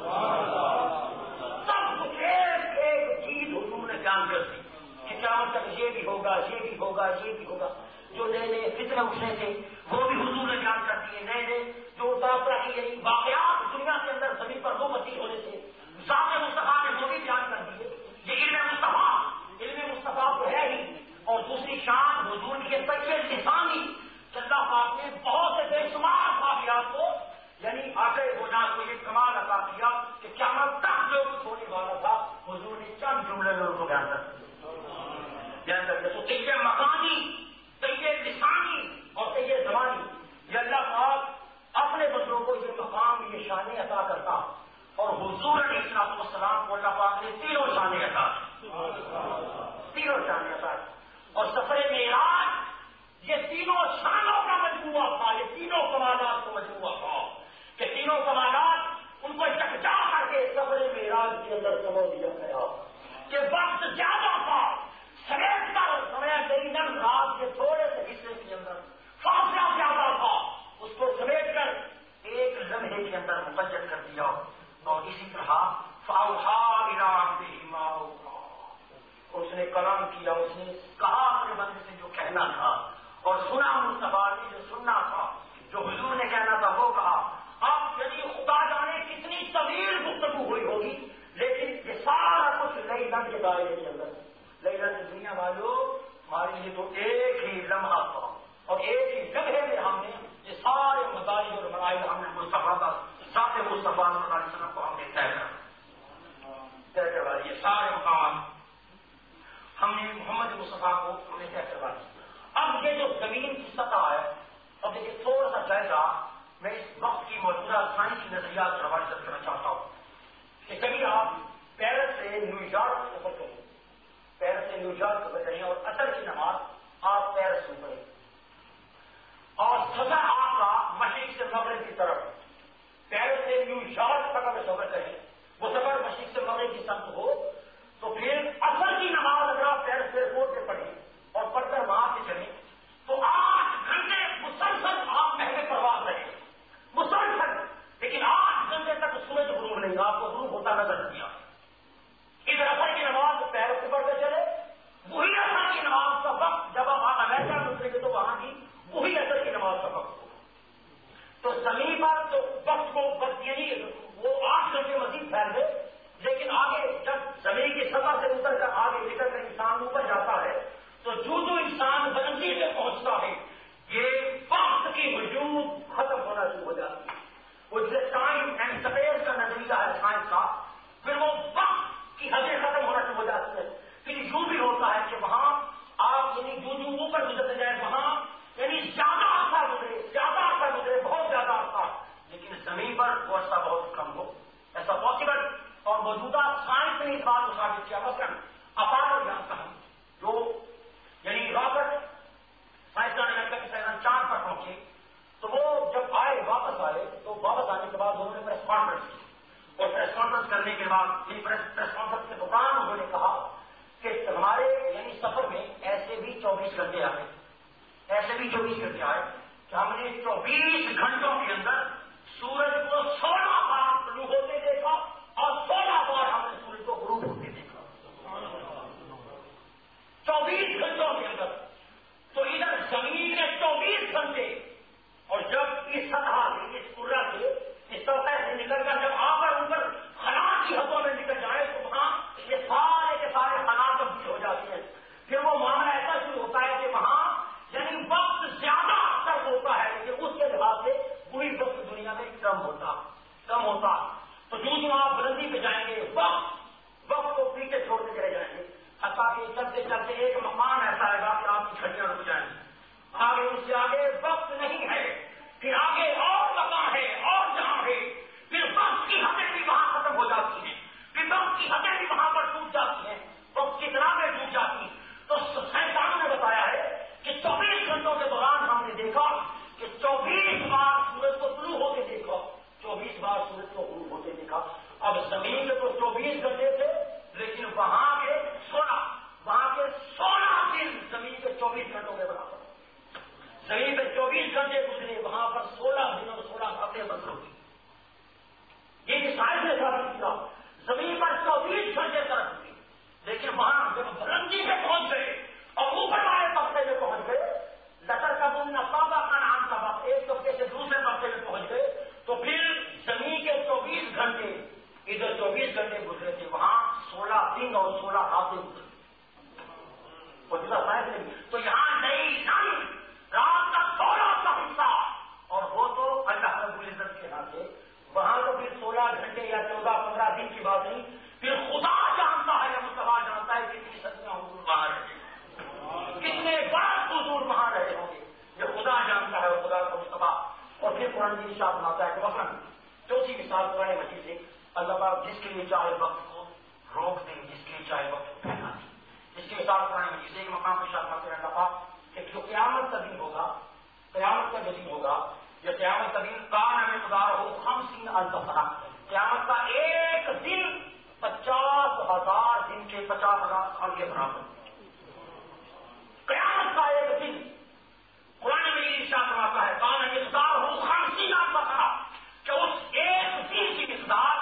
سب کچھ ایک ایک چیز حضور نے بیان کر دی کہ قیامت تک یہ بھی ہوگا، یہ بھی ہوگا، یہ بھی ہوگا، جو نئے نئے فتنے اٹھنے تھے وہ بھی حضور نے بیان کر دیے، نئے نئے جو طرح کی یعنی واقعات دنیا کے اندر زمین پر وہ مسیح ہونے سے ذات مصطفیٰ نے وہ بھی بیان کر دیے۔ یہ علم مصطفیٰ، علم مصطفیٰ تو ہے ہی، اور دوسری شان حضور کی تیے لسانی، اللہ پاک نے بہت سے بے شمار واقعات کو یعنی آگے ہونا کو یہ کمال عطا کیا کہ قیامت تک جو کچھ ہونے والا تھا حضور نے چند جملے میں ان کو بیان کر دیا۔ تو تیے مکانی، تیے لسانی اور تیے زبانی، یہ اللہ پاک اپنے بندوں کو یہ مقام یہ شانیں عطا کرتا، اور حضور علیہ الصلوۃ والسلام کو اللہ پاک نے تینوں شانیں عطا تینوں شانیں عطا اور سفر معراج یہ تینوں شانوں کا مجموعہ تھا، یہ تینوں کمالات کا مجموعہ تھا کہ تینوں کمالات ان کو یکجا کر کے سفر معراج کے اندر سمو دیا گیا کہ وقت زیادہ تھا، سمیٹ کر سمے گئی نم رات کے تھوڑے سے حصے کے اندر فاصلہ زیادہ تھا، اس کو سمیٹ کر ایک لمحے کے اندر مقجر کر دیا، اور اسی طرح فاوحا الی عبدہ ما اوحی، اس نے کلام کیا، اس نے کہا اپنے بندے سے جو کہنا تھا، اور سنا مصطفیٰ نے جو سننا تھا، جو حضور نے کہنا تھا وہ کہا۔ اب یعنی خدا جانے کتنی طویل گفتگو ہوئی ہوگی، لیکن یہ سارا کچھ لیلت کے دائرے کے اندر ہے۔ لیلت دنیا والوں ہمارے لیے تو ایک ہی لمحہ تھا، اور ایک ہی جگہ میں ہم نے یہ سارے مدارج اور مراحل ہم نے مصطفیٰ کا ذات مصطفیٰ صلی اللہ علیہ وسلم کو ہم نے طے کرا طے کروا یہ سارے مقام ہم نے محمد مصطفیٰ کو ہم نے طے کروا دیا۔ اب یہ جو زمین کی سطح ہے، اب دیکھیے تھوڑا سا جائزہ میں اس وقت کی موجودہ سائنسی نظریات کے حوالے سے کرنا چاہتا ہوں کہ کبھی آپ پیرس سے نیو یارک سفر کریں، پیرس سے نیو یارک سفر کریں اور اثر کی نماز آپ پیرس میں پڑھیں، اور سفر آپ کا مشرق سے مغرب کی طرف، پیرس سے نیو یارک تک اگر سفر کریں، وہ سفر مشرق سے مغرب کی سمت ہو، تو پھر اثر کی نماز اگر آپ پیرس ایئرپورٹ سے پڑھیں اور پڑھ کر وہاں سے چلیں تو آٹھ گھنٹے مسلسل آپ محل پرواز رہے مسلسل، لیکن آٹھ گھنٹے تک سورج غروب نہیں، آپ کو غروب ہوتا نظر دیا۔ ادھر اثر کی نماز پیرس سے پڑھتے چلے، وہی اثر کی نماز کا وقت جب آپ امریکہ میں اتریں گے تو وہاں کی وہی اثر کی نماز کا وقت ہوگا۔ تو زمین پر تو وقت کو بس یعنی وہ آٹھ گھنٹے مزید پھیل گئے، لیکن آگے جب زمین کی سطح سے اتر کر آگے نکل کر انسان اوپر جاتا ہے تو جو جو انسان بلندی پہ پہنچتا ہے یہ وقت کی وجود ختم ہونا شروع ہو جاتی ہے۔ وہ جو ٹائم اینڈ اسپیس کا نظریہ ہے سائنس کا، پھر وہ وقت کی حدیں ختم ہونا شروع ہو جاتی ہے۔ پھر یوں بھی ہوتا ہے کہ وہاں آپ یعنی جو جو اوپر گزرتے جائیں وہاں یعنی زیادہ عرصہ گزرے زیادہ عرصہ گزرے بہت زیادہ عرصہ، لیکن زمین پر وہ عرصہ بہت کم ہو، ایسا پاسبل۔ اور موجودہ سائنس نے اس بات کو ثابت کیا، مثلاً اپارو جانتا ہے جو یعنی رابرٹ سائنسدان امریکہ کے سائنسدان چاند پر پہنچے، تو وہ جب آئے واپس آئے تو واپس آنے کے بعد انہوں نے پریس کانفرنس کی، اور پریس کانفرنس کرنے کے بعد پریس کانفرنس کے دوران انہوں نے کہا کہ ہمارے یعنی سفر میں ایسے بھی چوبیس گھنٹے آئے ایسے بھی چوبیس گھنٹے آئے کہ ہم نے چوبیس گھنٹوں کے اندر سورج کو سولہ بار طلوع ہوتے دیکھا اور سولہ بار ہم نے سورج کو غروب ہوتے دیکھا، چوبیس گھنٹوں کے اندر۔ تو ادھر زمین کے چوبیس گھنٹے، اور جب اس سطح سے اس قرہ سے اس سطح سے نکل کر جب آ کر اوپر خلا کی حدوں میں نکل جائے تو وہاں یہ سارے کے سارے خلا تبدیل ہو جاتے ہیں۔ پھر وہ معاملہ ایسا شروع ہوتا ہے کہ وہاں یعنی وقت زیادہ اکثر ہوتا ہے، لیکن اس کے لحاظ سے وہی وقت دنیا میں کم ہوتا کم ہوتا تو جو جو آپ بلندی پہ جائیں گے وقت وقت کو پیچھے چھوڑتے چلے جائیں گے، حتیٰ کہ چلتے چلتے ایک مقام ایسا آئے گا کہ آپ کی گھڑیاں رک جائیں گی، آگے اس سے آگے وقت نہیں ہے، پھر آگے اور مقام ہے اور جہاں ہے، پھر وقت کی حدیں بھی وہاں ختم ہو جاتی ہیں، پھر وقت کی حدیں بھی وہاں پر ٹوٹ جاتی ہیں، وقت کی طرح میں ٹوٹ جاتی ہیں۔ تو سائنسدانوں نے بتایا ہے کہ چوبیس گھنٹوں کے دوران ہم نے دیکھا کہ چوبیس بار سورج کو طلوع ہوتے دیکھا، چوبیس بار سورج کو غروب ہوتے دیکھا۔ اب زمین کے تو چوبیس گھنٹے تھے، لیکن وہاں کے سولہ وہاں کے سولہ دن زمین کے چوبیس گھنٹوں کے برابر، زمین پہ چوبیس گھنٹے گزرے، وہاں پر سولہ دن اور سولہ ہفتے بند ہوگی۔ یہ سائنس نے ثابت کیا، زمین پر چوبیس گھنٹے طرف ہوئی، لیکن وہاں جب بلندی پہ پہنچ گئے اور اوپر والے طبقے میں پہنچ گئے، لطر کا بننا پاپا کا نام طبق ایک طبقے سے دوسرے طبقے میں پہنچ گئے، تو پھر زمین کے چوبیس گھنٹے ادھر چوبیس گھنٹے گزرے تھے، وہاں سولہ دن اور سولہ ہفتے گزرے، تو یہاں نئی نئی رات کا تھوڑا سا حصہ، اور وہ تو اللہ رب العزت کے ہاں سے، وہاں تو پھر سولہ گھنٹے یا چودہ پندرہ دن کی بات نہیں، پھر خدا جانتا ہے یا مصطفیٰ جانتا ہے کتنی صدیاں حضور وہاں رہے، کتنے برس حضور وہاں رہے ہوں گے، یہ خدا جانتا ہے اور خدا کا مصطفیٰ۔ اور پھر قرآن کی ارشاد بناتا ہے کہ مثلاً چوتھی مثال قرآن مجید سے اللہ پاک جس کے لیے چاہے وقت کو روک دیں، جس کے لیے چاہے وقت کو پھیلا دیں، اس کی مثال قرآن مجید سے ایک مقام پر ارشاد بناتے ہیں اللہ پاک کہ جو قیامت کا دن ہوگا، قیامت کا جو دن ہوگا، یہ قیامت کا دن کان مقدار ہو خمسین الف سنہ، قیامت کا ایک دن پچاس ہزار دن کے پچاس ہزار سال کے برابر، قیامت کا ایک دن قرآن میں ارشاد فرماتا ہے کان مقدار ہو خمسین الف سنہ، کہ اس ایک دن کی مقدار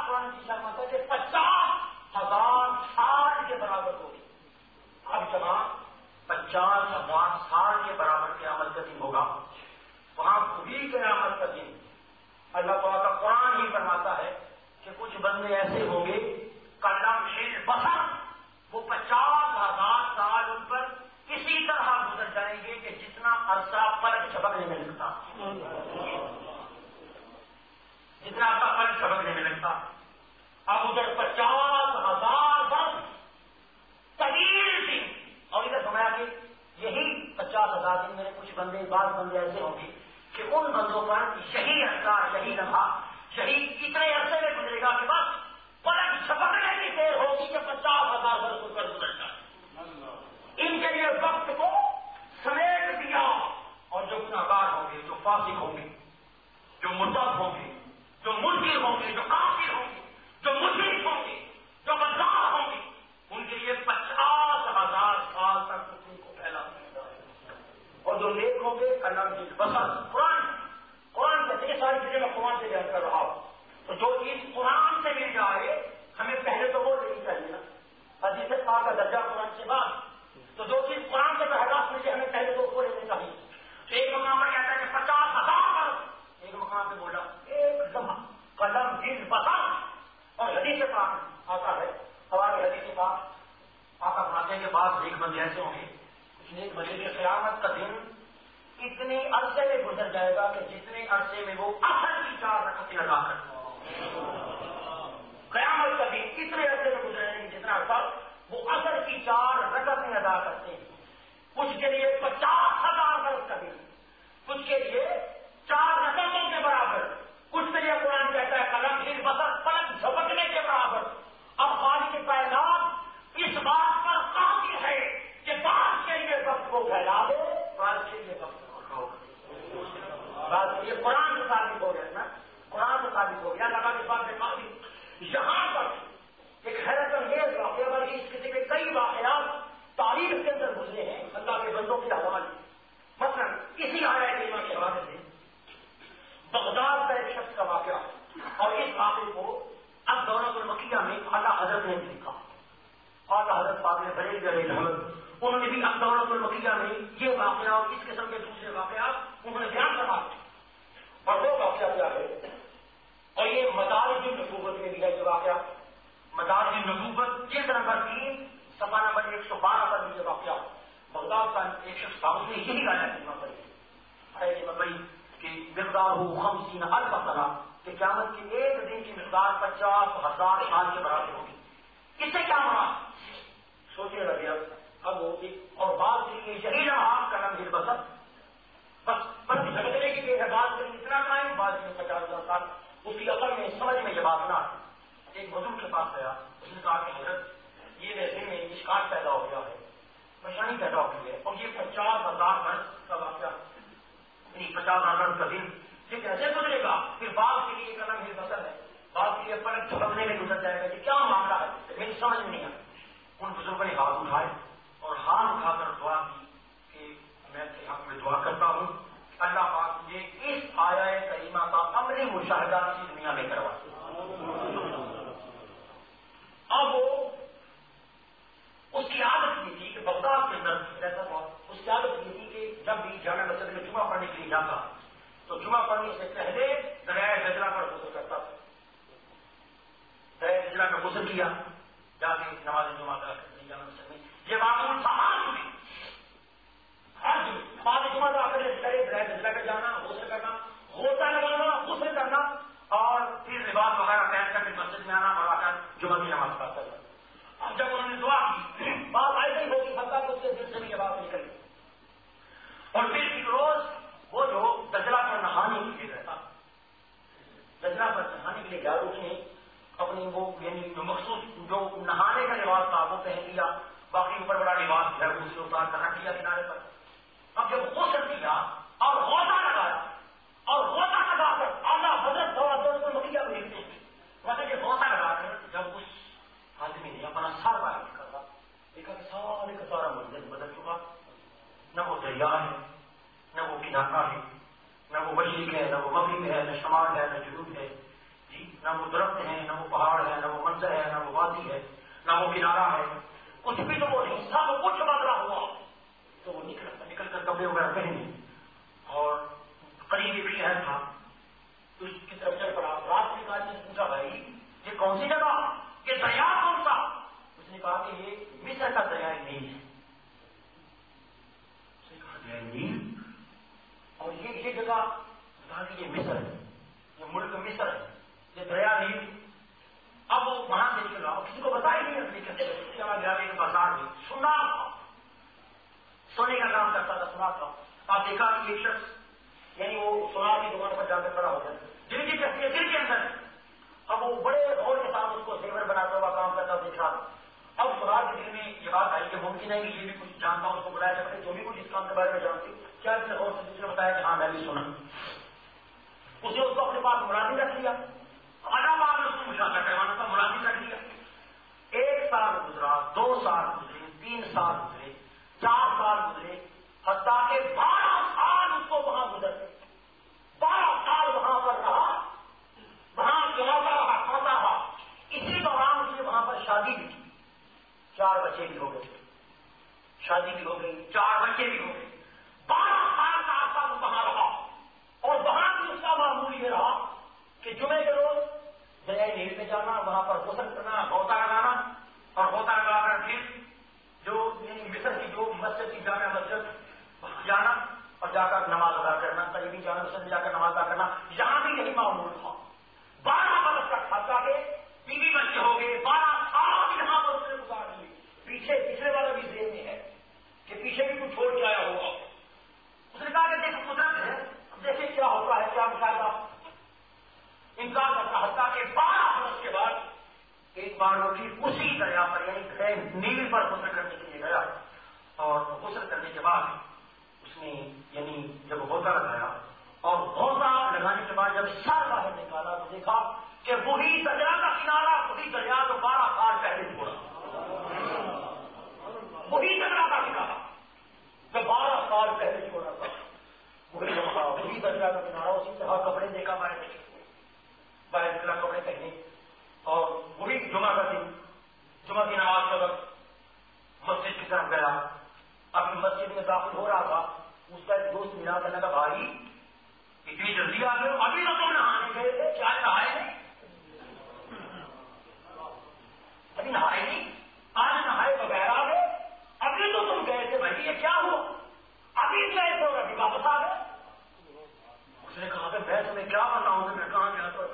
پچاس ہزار سال کے برابر قیامت کا دن ہوگا. وہاں خودی قیامت کا دن اللہ تعالیٰ کا قرآن ہی فرماتا ہے کہ کچھ بندے ایسے ہوں گے کلم شیر بسر، وہ پچاس ہزار سال ان پر اسی طرح گزر جائیں گے کہ جتنا عرصہ پلک جھپکنے میں لگتا جتنا عرصہ پلک جھپکنے میں لگتا. اب ادھر پچاس ہزار برس طویل دن، اور ادھر سمایا کہ یہی پچاس ہزار دن میرے کچھ بندے بعض بندے ایسے ہوں گے کہ ان بندوں پر یہی عرصہ یہی لمحہ یہی اتنے عرصے میں گزرے گا کہ بس پلک جھپکنے کی دیر ہوگی کہ پچاس ہزار برس ان پر گزر جائے. ان کے لیے وقت کو سمیٹ دیا، اور جو گناہگار ہوں گے، جو فاسق ہوں گے، جو مرتد ہوں گے، جو منکر ہوں گے، جو کافر ہوں گے، جو مشرک ہوں گے، جو غدار ہوں گے، ان کے لیے پچاس ہزار سال تک ان کو پھیلا دیا جائے. اور جو نیک ہوں گے کلم کی بسر. قرآن قرآن سے یہ ساری چیزیں میں قرآن سے بیان کر رہا ہوں. تو جو چیز قرآن سے مل جائے ہمیں پہلے تو وہ لینی چاہیے نا. حدیث پاک کا درجہ قرآن سے بعد، تو جو چیز قرآن سے بحث مجھے ہمیں پہلے تو وہ لینے چاہیے. ایک مقام پر کہتا ہے کہ پچاس ہزار برس، ایک مقام پہ بولا ایک دم قلم دل بسر. اور حدیث پاک آتا ہے، ہماری حدیث پاک آقا فرماتے ہیں کہ بعض نیک بندے ایسے ہوں گے، کچھ نیک بندے کے قیامت کا دن اتنے عرصے میں گزر جائے گا کہ جتنے عرصے میں وہ اثر کی چار رکعتیں ادا کرتے ہیں. قیامت کا دن اتنے عرصے میں گزرے گا جتنا عرصہ وہ اثر کی چار رکعتیں ادا کرتے ہیں. کچھ کے لیے پچاس ہزار برس کا دن، کچھ کے لیے چار رکعتوں کے برابر، کچھ کے لیے قرآن کہتا ہے قلم دل بسر پلک جھپکنے کے برابر. اب خالق کائنات اس بات پر قادر ہے کہ بعض کے لیے وقت کو پھیلا دے، بعض کے لیے وقت کو روک دے. بعض کے لیے قرآن سے ثابت ہو گیا نا، قرآن سے ثابت ہو گیا لگا اس بات سے قادر. یہاں پر ایک حیرت انگیز واقعہ بلکہ اس قسم کے کئی واقعات تاریخ کے اندر گزرے ہیں اللہ کے بندوں کے حوالے. مثلا اسی آیا کریمہ کے حوالے سے بغداد کا ایک شخص کا واقعہ، اور اس واقعے کو اب دولت المکیہ میں اعلیٰ حضرت نے لکھا. اعلیٰ حضرت پاک نے بڑے بڑے رحمت انہوں نے بھی اب دولت المکیہ میں یہ واقعہ اور اس قسم کے دوسرے واقعات انہوں نے بیان کروا. اور وہ واقعہ کیا ہے، اور یہ مدارج النبوت میں بھی ہے یہ واقعہ. مدارج النبوت جلد نمبر تین صفحہ نمبر ایک سو بارہ پر بھی یہ واقعہ. بغداد کا ایک شخص تھا، اس نے یہی گایا بھائی کہ مقدار ہو خمسین الف سنہ، کہ قیامت کے ایک دن کی مقدار پچاس ہزار سال کے برابر ہوگی. اس سے کیا مراد سوچنے لگے. اب وہ ایک اور بات کے لیے یہی لمحہ قلم دل بسر بس بس جھگڑنے کی دیر ہے. بات کریں اتنا ٹائم، بات کریں پچاس ہزار سال. اس کی عقل میں سمجھ میں یہ بات نہ آئی. ایک بزرگ کے پاس گیا، اس نے کہا کہ حضرت یہ ویسے میں اشکال پیدا ہو گیا ہے، پریشانی پیدا ہو گئی ہے، اور یہ پچاس ہزار برس کا واقعہ، یعنی پچاس ہزار کا دن یہ کیسے گزرے گا؟ پھر بعض کے لیے قلم دل بسر ہے، بعض کے لیے پلک جھپکنے میں گزر جائے گا. کہ کیا معاملہ ہے میری سمجھ نہیں آئی. ان بزرگوں نے ہاتھ اٹھائے اور ہاتھ اٹھا کر دعا کی کہ میں کے حق میں دعا کرتا ہوں اللہ پاک مجھے اس آیہ کریمہ کا عملی مشاہدہ اسی دنیا میں کروا. اب وہ اس کی عادت یہ تھی کہ بغداد کے اندر رہتا تھا، اس کی عادت یہ تھی کہ جب بھی جامع مسجد میں جمعہ پڑھنے کے لیے جاتا تو جمعہ پڑھنے سے پہلے دریائے دجلہ پر غسل کرتا تھا. دریائے دجلہ میں غسل کیا، جا کے نماز جمعہ ادا کرنے جامع مسجد میں. یہ معمول تھا ہر جمعے ہر جمعے نماز جمعہ ادا کرنے سے پہلے دریائے دجلہ میں جانا، غسل کرنا، غوطہ لگانا، غسل کرنا، اور پھر لباس وغیرہ پہن کر مسجد میں آنا اور آ کر جمعہ کی نماز پڑھ کرنا. اب جب انہوں نے دعا کی بات ایسے ہی ہوگی حتیٰ کہ اس کے دل سے بھی یہ بات نکلی. اور پھر ایک روز وہ جو دجلہ پر نہانے کے لیے رہتا، دجلہ پر نہانے کے لیے گیا، اس نے اپنی وہ یعنی جو مخصوص جو نہانے کا لباس تھا وہ پہن لیا، باقی اوپر بڑا لباس ہے اسے اتار کر رکھ لیا کنارے پر. اب جب غسل کیا اور غوطہ لگایا اور غوطہ لگا کر اعلیٰ حضرت دولت المکیہ کو لکھتے ہیں ویسے کہ غوطہ لگا کر جب اس آدمی نے اپنا سر باہر نکالا، دیکھا کہ سارے کا سارا منظر بدل چکا. نہ وہ دریا ہے، نہ وہ کنارہ ہے، نہ وہ مشرق ہے، نہ وہ مغرب ہے، نہ شمال ہے، نہ جنوب ہے جی، نہ وہ درخت ہے، نہ وہ پہاڑ ہے، نہ وہ منظر ہے، نہ وہ وادی ہے، نہ وہ کنارہ ہے، کچھ بھی تو وہ نہیں، سب کچھ بدلا ہوا. کپڑے وغیرہ پہنے اور قریب ایک شہر تھا، اس کی طرف چل پڑا. رات میں کہا نے پوچھا بھائی یہ کون سی جگہ، یہ دریا کون سا؟ اس نے کہا کہ یہ مصر کا دریا نیل ہے. اس نے کہا دریا نیل اور یہ یہ جگہ، کہا کہ یہ مصر ہے، یہ ملک مصر ہے، یہ دریا نیل. اب وہ وہاں سے نکل رہا، کسی کو بتایا نہیں اپنے کے بازار میں سنا سونے کا کام کرتا تھا، سنا تھا. آپ دیکھا کہ یہ شخص یعنی وہ سونار کی دکان پر جا کر کھڑا ہو گیا، دل کی کہتی ہے دل کے اندر. اب وہ بڑے غور کے ساتھ اس کو زیور بناتا ہوا کام کرتا دیکھ رہا. اب سونار کے دل میں یہ بات آئی کہ ممکن ہے کہ یہ بھی کچھ جانتا ہوں، اس کو بلایا جاتا جو بھی کچھ اس کام کے بارے میں جانتی، کیا اس نے غور سے دوسرے بتایا کہ ہاں میں بھی سنا. اس نے اس کو اپنے پاس ملازم رکھ لیا، بعد اس کو مشاہدہ کروانا تھا، ملازم رکھ لیا. ایک سال گزرا، دو سال گزرے، تین سال گزرے، چار سال گزرے، حتیٰ کہ بارہ سال اس کو وہاں گزرے. بارہ سال وہاں پر رہا، وہاں کماتا رہا، کھاتا رہا. اسی دوران اس نے وہاں پر شادی بھی کی، چار بچے بھی ہو گئے، شادی بھی ہو گئی، چار بچے بھی ہو گئے. بارہ سال کا عرصہ وہ وہاں رہا اور وہاں بھی اس کا معمول یہ رہا کہ جمعے کے روز دریا نیل میں جانا، وہاں پر غسل کرنا، غوطہ لگانا اور غوطہ لگا کر پھر جو مصر کی جو مسجد کی جامع مسجد وہاں جانا اور جا کر نماز ادا کرنا، قریبی جامع مسجد میں جا کر نماز ادا کرنا. یہاں بھی یہی معمول تھا. بارہ برس تک خرچہ کے بیوی بچے ہو گئے، بارہ سال یہاں پر اس نے گزار لیے. پیچھے پچھلے والا بھی ذہن میں ہے کہ پیچھے بھی کچھ چھوڑ کے آیا ہوگا. اس نے کہا کہ دیکھو قدرت ہے، دیکھیں کیا ہوتا ہے، کیا مشاہدہ. انکار کرتا حتیٰ کہ بارہ برس کے بعد ایک بار وہ پھر اسی دریا پر یعنی نیل پر غسل کرنے کے لیے گیا اور غسل کرنے کے بعد اس نے یعنی جب غوطہ لگایا اور غوطہ لگانے کے بعد جب سر باہر نکالا تو دیکھا کہ وہی دریا کا کنارہ، وہی دریا جو بارہ سال پہلے چھوڑا، وہی دریا کا کنارہ جو بارہ سال پہلے چھوڑا تھا، وہی وہی دریا کا کنارہ. اسی طرح کپڑے دیکھا باہر نکلے، باہر نکلا کپڑے پہنے اور وہی جمعہ کا دن، جمعہ کی نماز کا وقت مسجد کی طرف گیا. اپنی مسجد میں داخل ہو رہا تھا، اس کا ایک دوست ملا کرنے کا بھائی اتنی جلدی آ گئے، ابھی تو تم نہانے گئے تھے، کیا نہائے نہیں؟ ابھی نہائے نہیں، آج نہائے بغیر آ گئے، ابھی تو تم گئے تھے بھائی، یہ کیا ہوا؟ ابھی گئے تھے اور ابھی واپس آ گئے. اس نے کہا کہ میں تمہیں کیا بتاؤں کہ میں کہاں گیا تو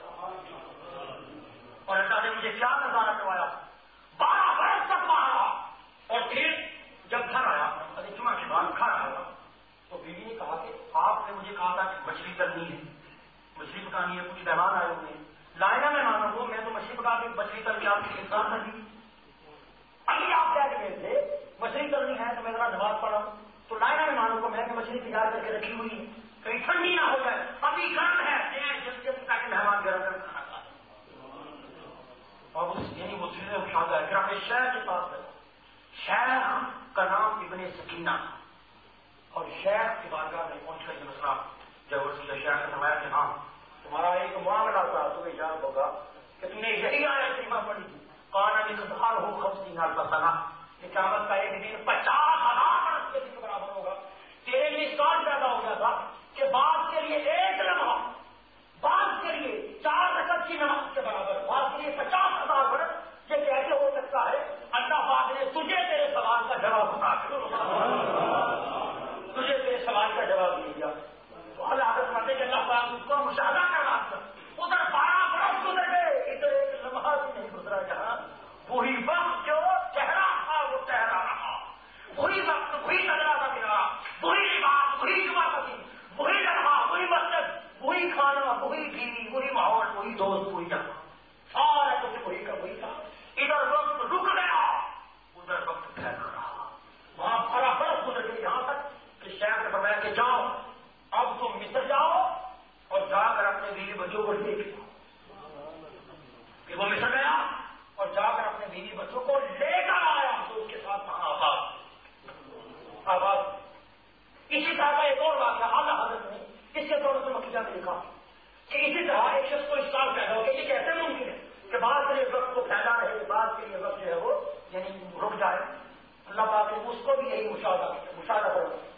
اور اللہ نے مجھے کیا نظارہ کروایا. بارہ برس تک وہاں رہا اور پھر جب گھر آیا، جمعہ کے بعد گھر آیا تو بیوی نے کہا کہ آپ نے مجھے کہا تھا کہ مچھلی تلنی ہے، مچھلی پکانی ہے، کچھ مہمان آئے ہوئے ہیں، لائنا مہمانوں کو میں تو مچھلی پکا کے مچھلی تل کے آپ کی انسان کر دی. ابھی آپ کہہ رہے تھے مچھلی تلنی ہے تو میں ذرا نماز پڑھا تو لائنا مہمانوں کو میں نے مچھلی تیار کر کے رکھی ہوئی ہے، کہیں ٹھنڈی نہ ہو جائے، ابھی گرم ہے جلدی جلدی تاکہ مہمان گرم گرم کھانا کھائے. اور اس یعنی وہ چیزیں اٹھاتا ہے. پھر اپنے شہر کے پاس گئے، شیخ کا نام ابن سکینہ اور شیخ کی بارگاہ میں پہنچ کر یہ مسئلہ جب اس کے شیخ نے فرمایا کہ ہاں تمہارا ایک معاملہ تھا، تمہیں یاد ہوگا کہ تم نے یہی آیت کریمہ پڑھی تھی، قال مقدار ہو خمسین الف سنہ، کہ قیامت کا ایک دن پچاس ہزار برس کے دن برابر ہوگا. تیرے لیے سال پیدا ہو گیا تھا کہ بعض کے لیے ایک لمحہ، بعض کے لیے چار رکعت کی نماز کے برابر، بعض کے لیے پچاس ہزار برس. یہ کیسے ہو سکتا ہے؟ اللہ پاک نے تجھے تیرے سوال کا جواب بتا دیا، تجھے تیرے سوال کا جواب دے دیا. تو اللہ حضرت فرماتے کہ اللہ پاک اس کو مشاہدہ کروا دیا. ادھر بارہ برس گزر گئے، ادھر ایک لمحہ بھی نہیں گزرا جہاں وہی وقت جو چہرہ تھا وہ چہرہ رہا، وہی وقت وہی نظرہ تھا میرا، وہی لباس وہی جمعہ کا دن، وہی لمحہ وہی مسجد وہی کھانا وہی بیوی وہی ماحول وہی دوست وہی جگہ، سارا کچھ وہی کا وہی تھا. ادھر وقت رک گیا، ادھر وقت ٹھہر رہا. وہاں بڑا برس گزر گئی یہاں تک کہ شیخ نے فرمایا کہ جاؤ اب تم مصر جاؤ اور جا کر اپنے بیوی بچوں کو لے کے کہ وہ مصر گیا اور جا کر اپنے بیوی بچوں کو لے کر آیا تو اس کے ساتھ وہاں آباد آباد. اسی طرح کا ایک اور واقعہ اعلیٰ حضرت نے اس کے طور پر مکیہ میں لکھا کہ اسی طرح ایک شخص کو اس سال پیدا ہو گیا. یہ کیسے ممکن ہے کہ بعض کے لیے وقت کو پھیلا رہے، بعض کے لیے وقت جو ہے وہ یعنی رک جائے. اللہ پاک نے اس کو بھی یہی مشاہدہ مشاہدہ کرو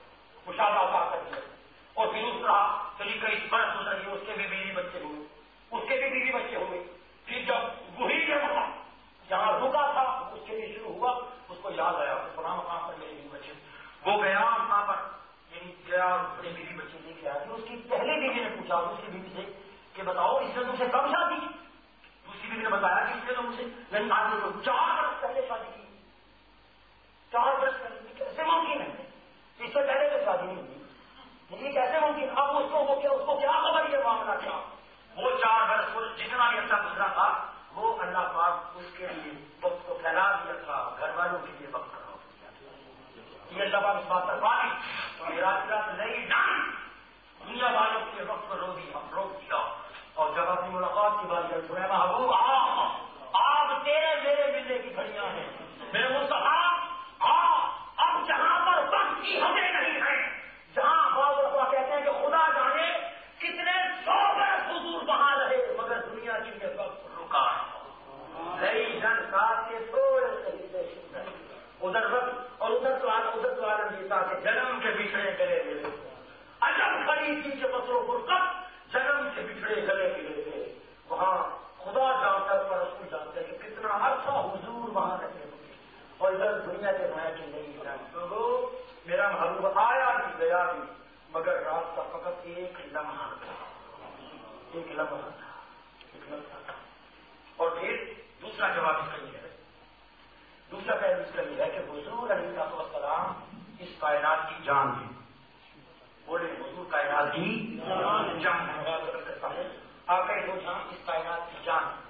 مشاہدہ کر دیا، اور پھر اس طرح طریقہ اس برس گزری، اس کے بھی بیوی بچے ہوئے، اس کے بھی بیوی بچے ہوئے. پھر جب وہی جگہ جہاں رکا تھا اس کے لیے شروع ہوا، اس کو یاد آیا فلاں مقام پر میرے بیوی بچے، وہ گیا وہاں پر یعنی گیا اپنے بیوی بچے لے کے آیا. پھر اس کی پہلے بیوی نے پوچھا اس کی بیوی سے کہ بتاؤ اس نے تم سے کب شادی کی؟ دوسری بیوی نے بتایا کہ اس نے تو مجھ سے یعنی آج تو چار برس پہلے شادی کی. چار برس پہلے کیسے ممکن ہے؟ اس سے پہلے تو شادی نہیں ہوئی، یہ کیسے ممکن؟ اب اس کو وہ کیا اس کو کیا خبر یہ معاملہ کیا؟ وہ چار برس کو جتنا بھی اچھا گزرا تھا وہ اللہ پاک اس کے لیے وقت کو پھیلا دیا تھا، گھر والوں کے لیے وقت کرا دیا. یہ اللہ پاک اس بات پر پانی تو میرا نہیں جان دنیا والوں کے وقت کو رو دیا روک دیا. اور جب اپنی ملاقات کی بات کرتے ہیں محبوب آپ تیرے میرے ملنے کی گھڑیاں ہیں میرے مصطفیٰ، اب جہاں پر وقت کی حدیں نہیں ہے، جہاں بعض افواہ کہتے ہیں کہ خدا جانے کتنے سو برس حضور وہاں رہے مگر دنیا کی یہ وقت رکا نئی جن ساتھ کے تھوڑے طریقے ادھر وقت اور ادھر تو ادھر تو عالم جیتا کہ جنم کے بچھڑے گلے ملے، عجب کھڑی تھی کہ بسرو فرقت جنم کے بچھڑے گلے ملے تھے. وہاں خدا جانتا ہے پر رسول جانتے ہیں کہ کتنا عرصہ حضور وہاں رہے ہوئے، اور ادھر دنیا کے نیا کی نہیں جانتے لوگ. میرا محبوب آیا بھی گیا بھی مگر رات کا فقط ایک لمحہ تھا، ایک لمحہ تھا، ایک لمحہ تھا. اور پھر دوسرا جواب اس کا یہ ہے، دوسرا پہلو اس کا یہ ہے کہ حضور علیہ السلام اس کائنات کی جان ہے. بولے حضور کائنات کی جان ہے، آپ کہیں دو جان اس کائنات کی جان ہے.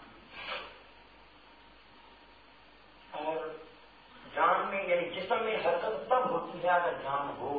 اور جان میں یعنی جسم میں حرکت تب ہوتی ہے اگر جان ہو.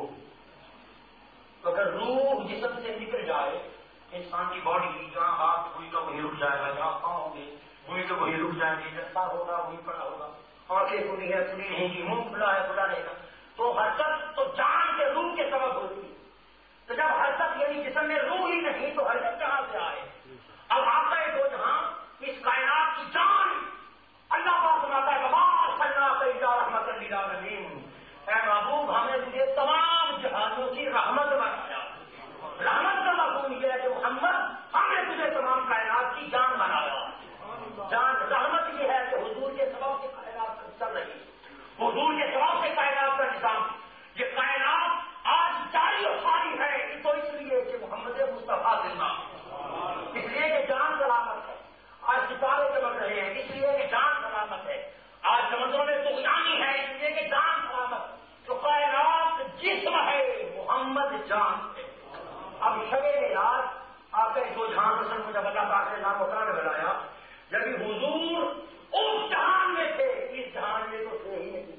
اگر روح جسم سے نکل جائے، انسان کی باڈی جہاں ہاتھ ہوئی تو وہی رک جائے گا، جہاں پاؤں ہوں گے وہی تو وہی رک جائیں گے، جیسا ہوگا وہی پڑا ہوگا، آنکھیں کھلی ہے کھلی نہیں گی، منہ کھلا ہے کھلا رہے گا. تو حرکت تو جان کے روح کے سبب ہوتی ہے. تو جب حرکت یعنی جسم میں روح ہی نہیں تو حرکت کہاں سے آئے؟ اب آپ کا دو جہاں اس کائنات کی جان اللہ پاک سناتا ہے رحمت للعالمین، اے محبوب ہمیں تجھے تمام جہانوں کی رحمت بنایا. رحمت کا مفہوم یہ ہے کہ محمد ہم نے تجھے تمام کائنات کی جان بنایا. جان رحمت یہ ہے کہ حضور کے سبب سے کائنات چل رہی، حضور کے سبب سے کائنات کا نظام. یہ کائنات آج جاری و ساری ہے تو اس لیے کہ محمد مصطفیٰ زندہ، اس لیے کہ جان سلامت ہے. آج ستارے چمک رہے ہیں اس لیے کہ جان سلامت ہے. آج سمندروں میں طوفانی ہے اس لیے کہ جان سلامت. تو کائنات جسم ہے، محمد جان ہے. اب شب معراج آپ کا دو جہان پسند کو جب اللہ پاک نے نام وطن بنایا، جب حضور اس جہان میں تھے، اس جہان میں تو تھے ہی نہیں.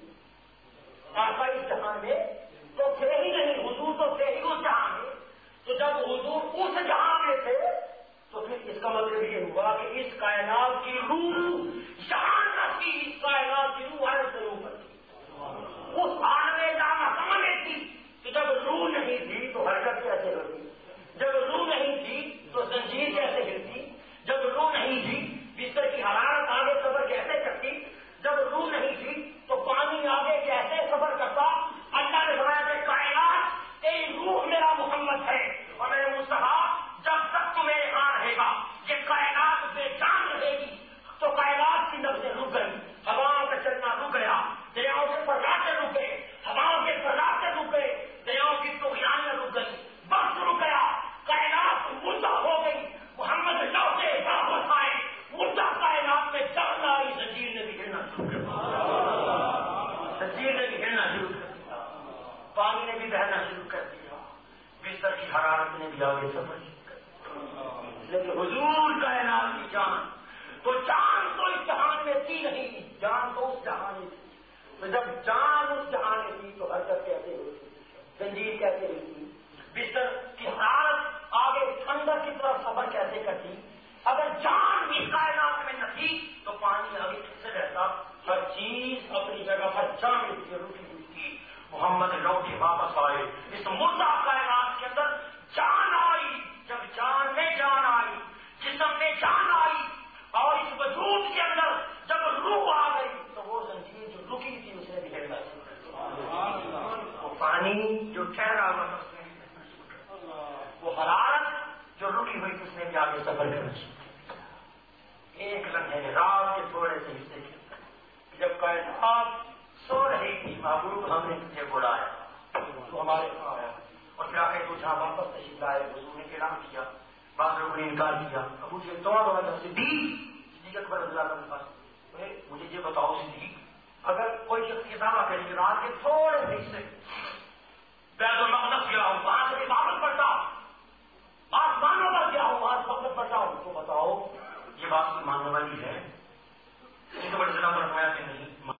آپ اس جہان میں تو تھے ہی نہیں، حضور تو تھے ہی اس جہان میں. تو جب حضور اس جہان میں تھے تو پھر اس کا مطلب یہ ہوا کہ اس کائنات کی روح جہان کا تھی، اس کائنات کی روح ہر ضرور تھی، اس حال میں جانا سمجھے تھی. کہ جب روح نہیں تھی تو حرکت کیسے ہوتی، جب روح نہیں تھی تو زنجیر کیسے ہلتی، جب روح نہیں تھی بستر کی حرارت آگے سفر کیسے کرتی، جب روح نہیں تھی تو پانی آگے کیسے سفر کرتا. اللہ نے فرمایا کہ کائنات تیری روح میرا محمد ہے اور میرے مصطفیٰ جب تک تمہیں یہاں رہے گا یہ کائنات بے جان رہے گی. تو کائنات کی نبضیں رک گئی، ہواؤں کا چلنا رک گیا، دریاؤں کے پراٹے رک گئے، ہواؤں کے پراٹے رک گئے، دریاؤں کی طغیانیاں رک گئی، وقت رک گیا، کائنات مردہ ہو گئی. محمد لوٹے واپس آئے، مردہ کائنات میں جان آئی، زنجیر نے بھی ہلنا شروع کر دیا، زنجیر نے بھی ہلنا شروع کر دیا، پانی نے بھی بہنا شروع کر دیا، بستر کی حرارت نے بھی آگے سفر شروع کر دیا. لیکن حضور کائنات کی جان تو جان تو اس جہان میں تھی نہیں، جان تو اس جہان میں تھی. تو جب جان اس جہان میں تھی تو حرکت کیسے ہوتی، زنجیر کیسے ہوتی، بستر کی حرارت آگے ٹھنڈک کی طرف سفر کیسے کرتی. اگر جان اس کائنات میں نہ تھی تو پانی آگے کیسے رہتا. ہر چیز اپنی جگہ پر جان کی روٹی ہوئی تھی. محمد لوٹے واپس آئے، اس مردہ کائنات کے اندر جان آئی. جب جان میں جان آئی، جسم میں جان آئی اور اس وجود کے اندر جب روح آ گئی تو وہ زنجیر جو رکی تھی اسے بھی ہلنا شروع کر دیا. وہ پانی جو ٹھہرا ہوا جو رکی ہوئی اس نے بھی آگے سفر کرنا شروع کیا. ایک لمحے رات کے تھوڑے سے حصے کے جب کائنات سو رہی تھی محبوب ہم نے تجھے بلایا تو ہمارے پاس آیا اور پھر آ کے تو جہاں واپس تشریف لائے حضور نے اعلان کیا. بعض لوگوں نے انکار کیا. ابو جہل دوڑ دوڑا جا صدیق صدیق اکبر رضی اللہ عنہ کے پاس مجھے یہ بتاؤ صدیق اگر کوئی شخص یہ دعویٰ کرے کہ رات کے تھوڑے سے حصے بیت اللہ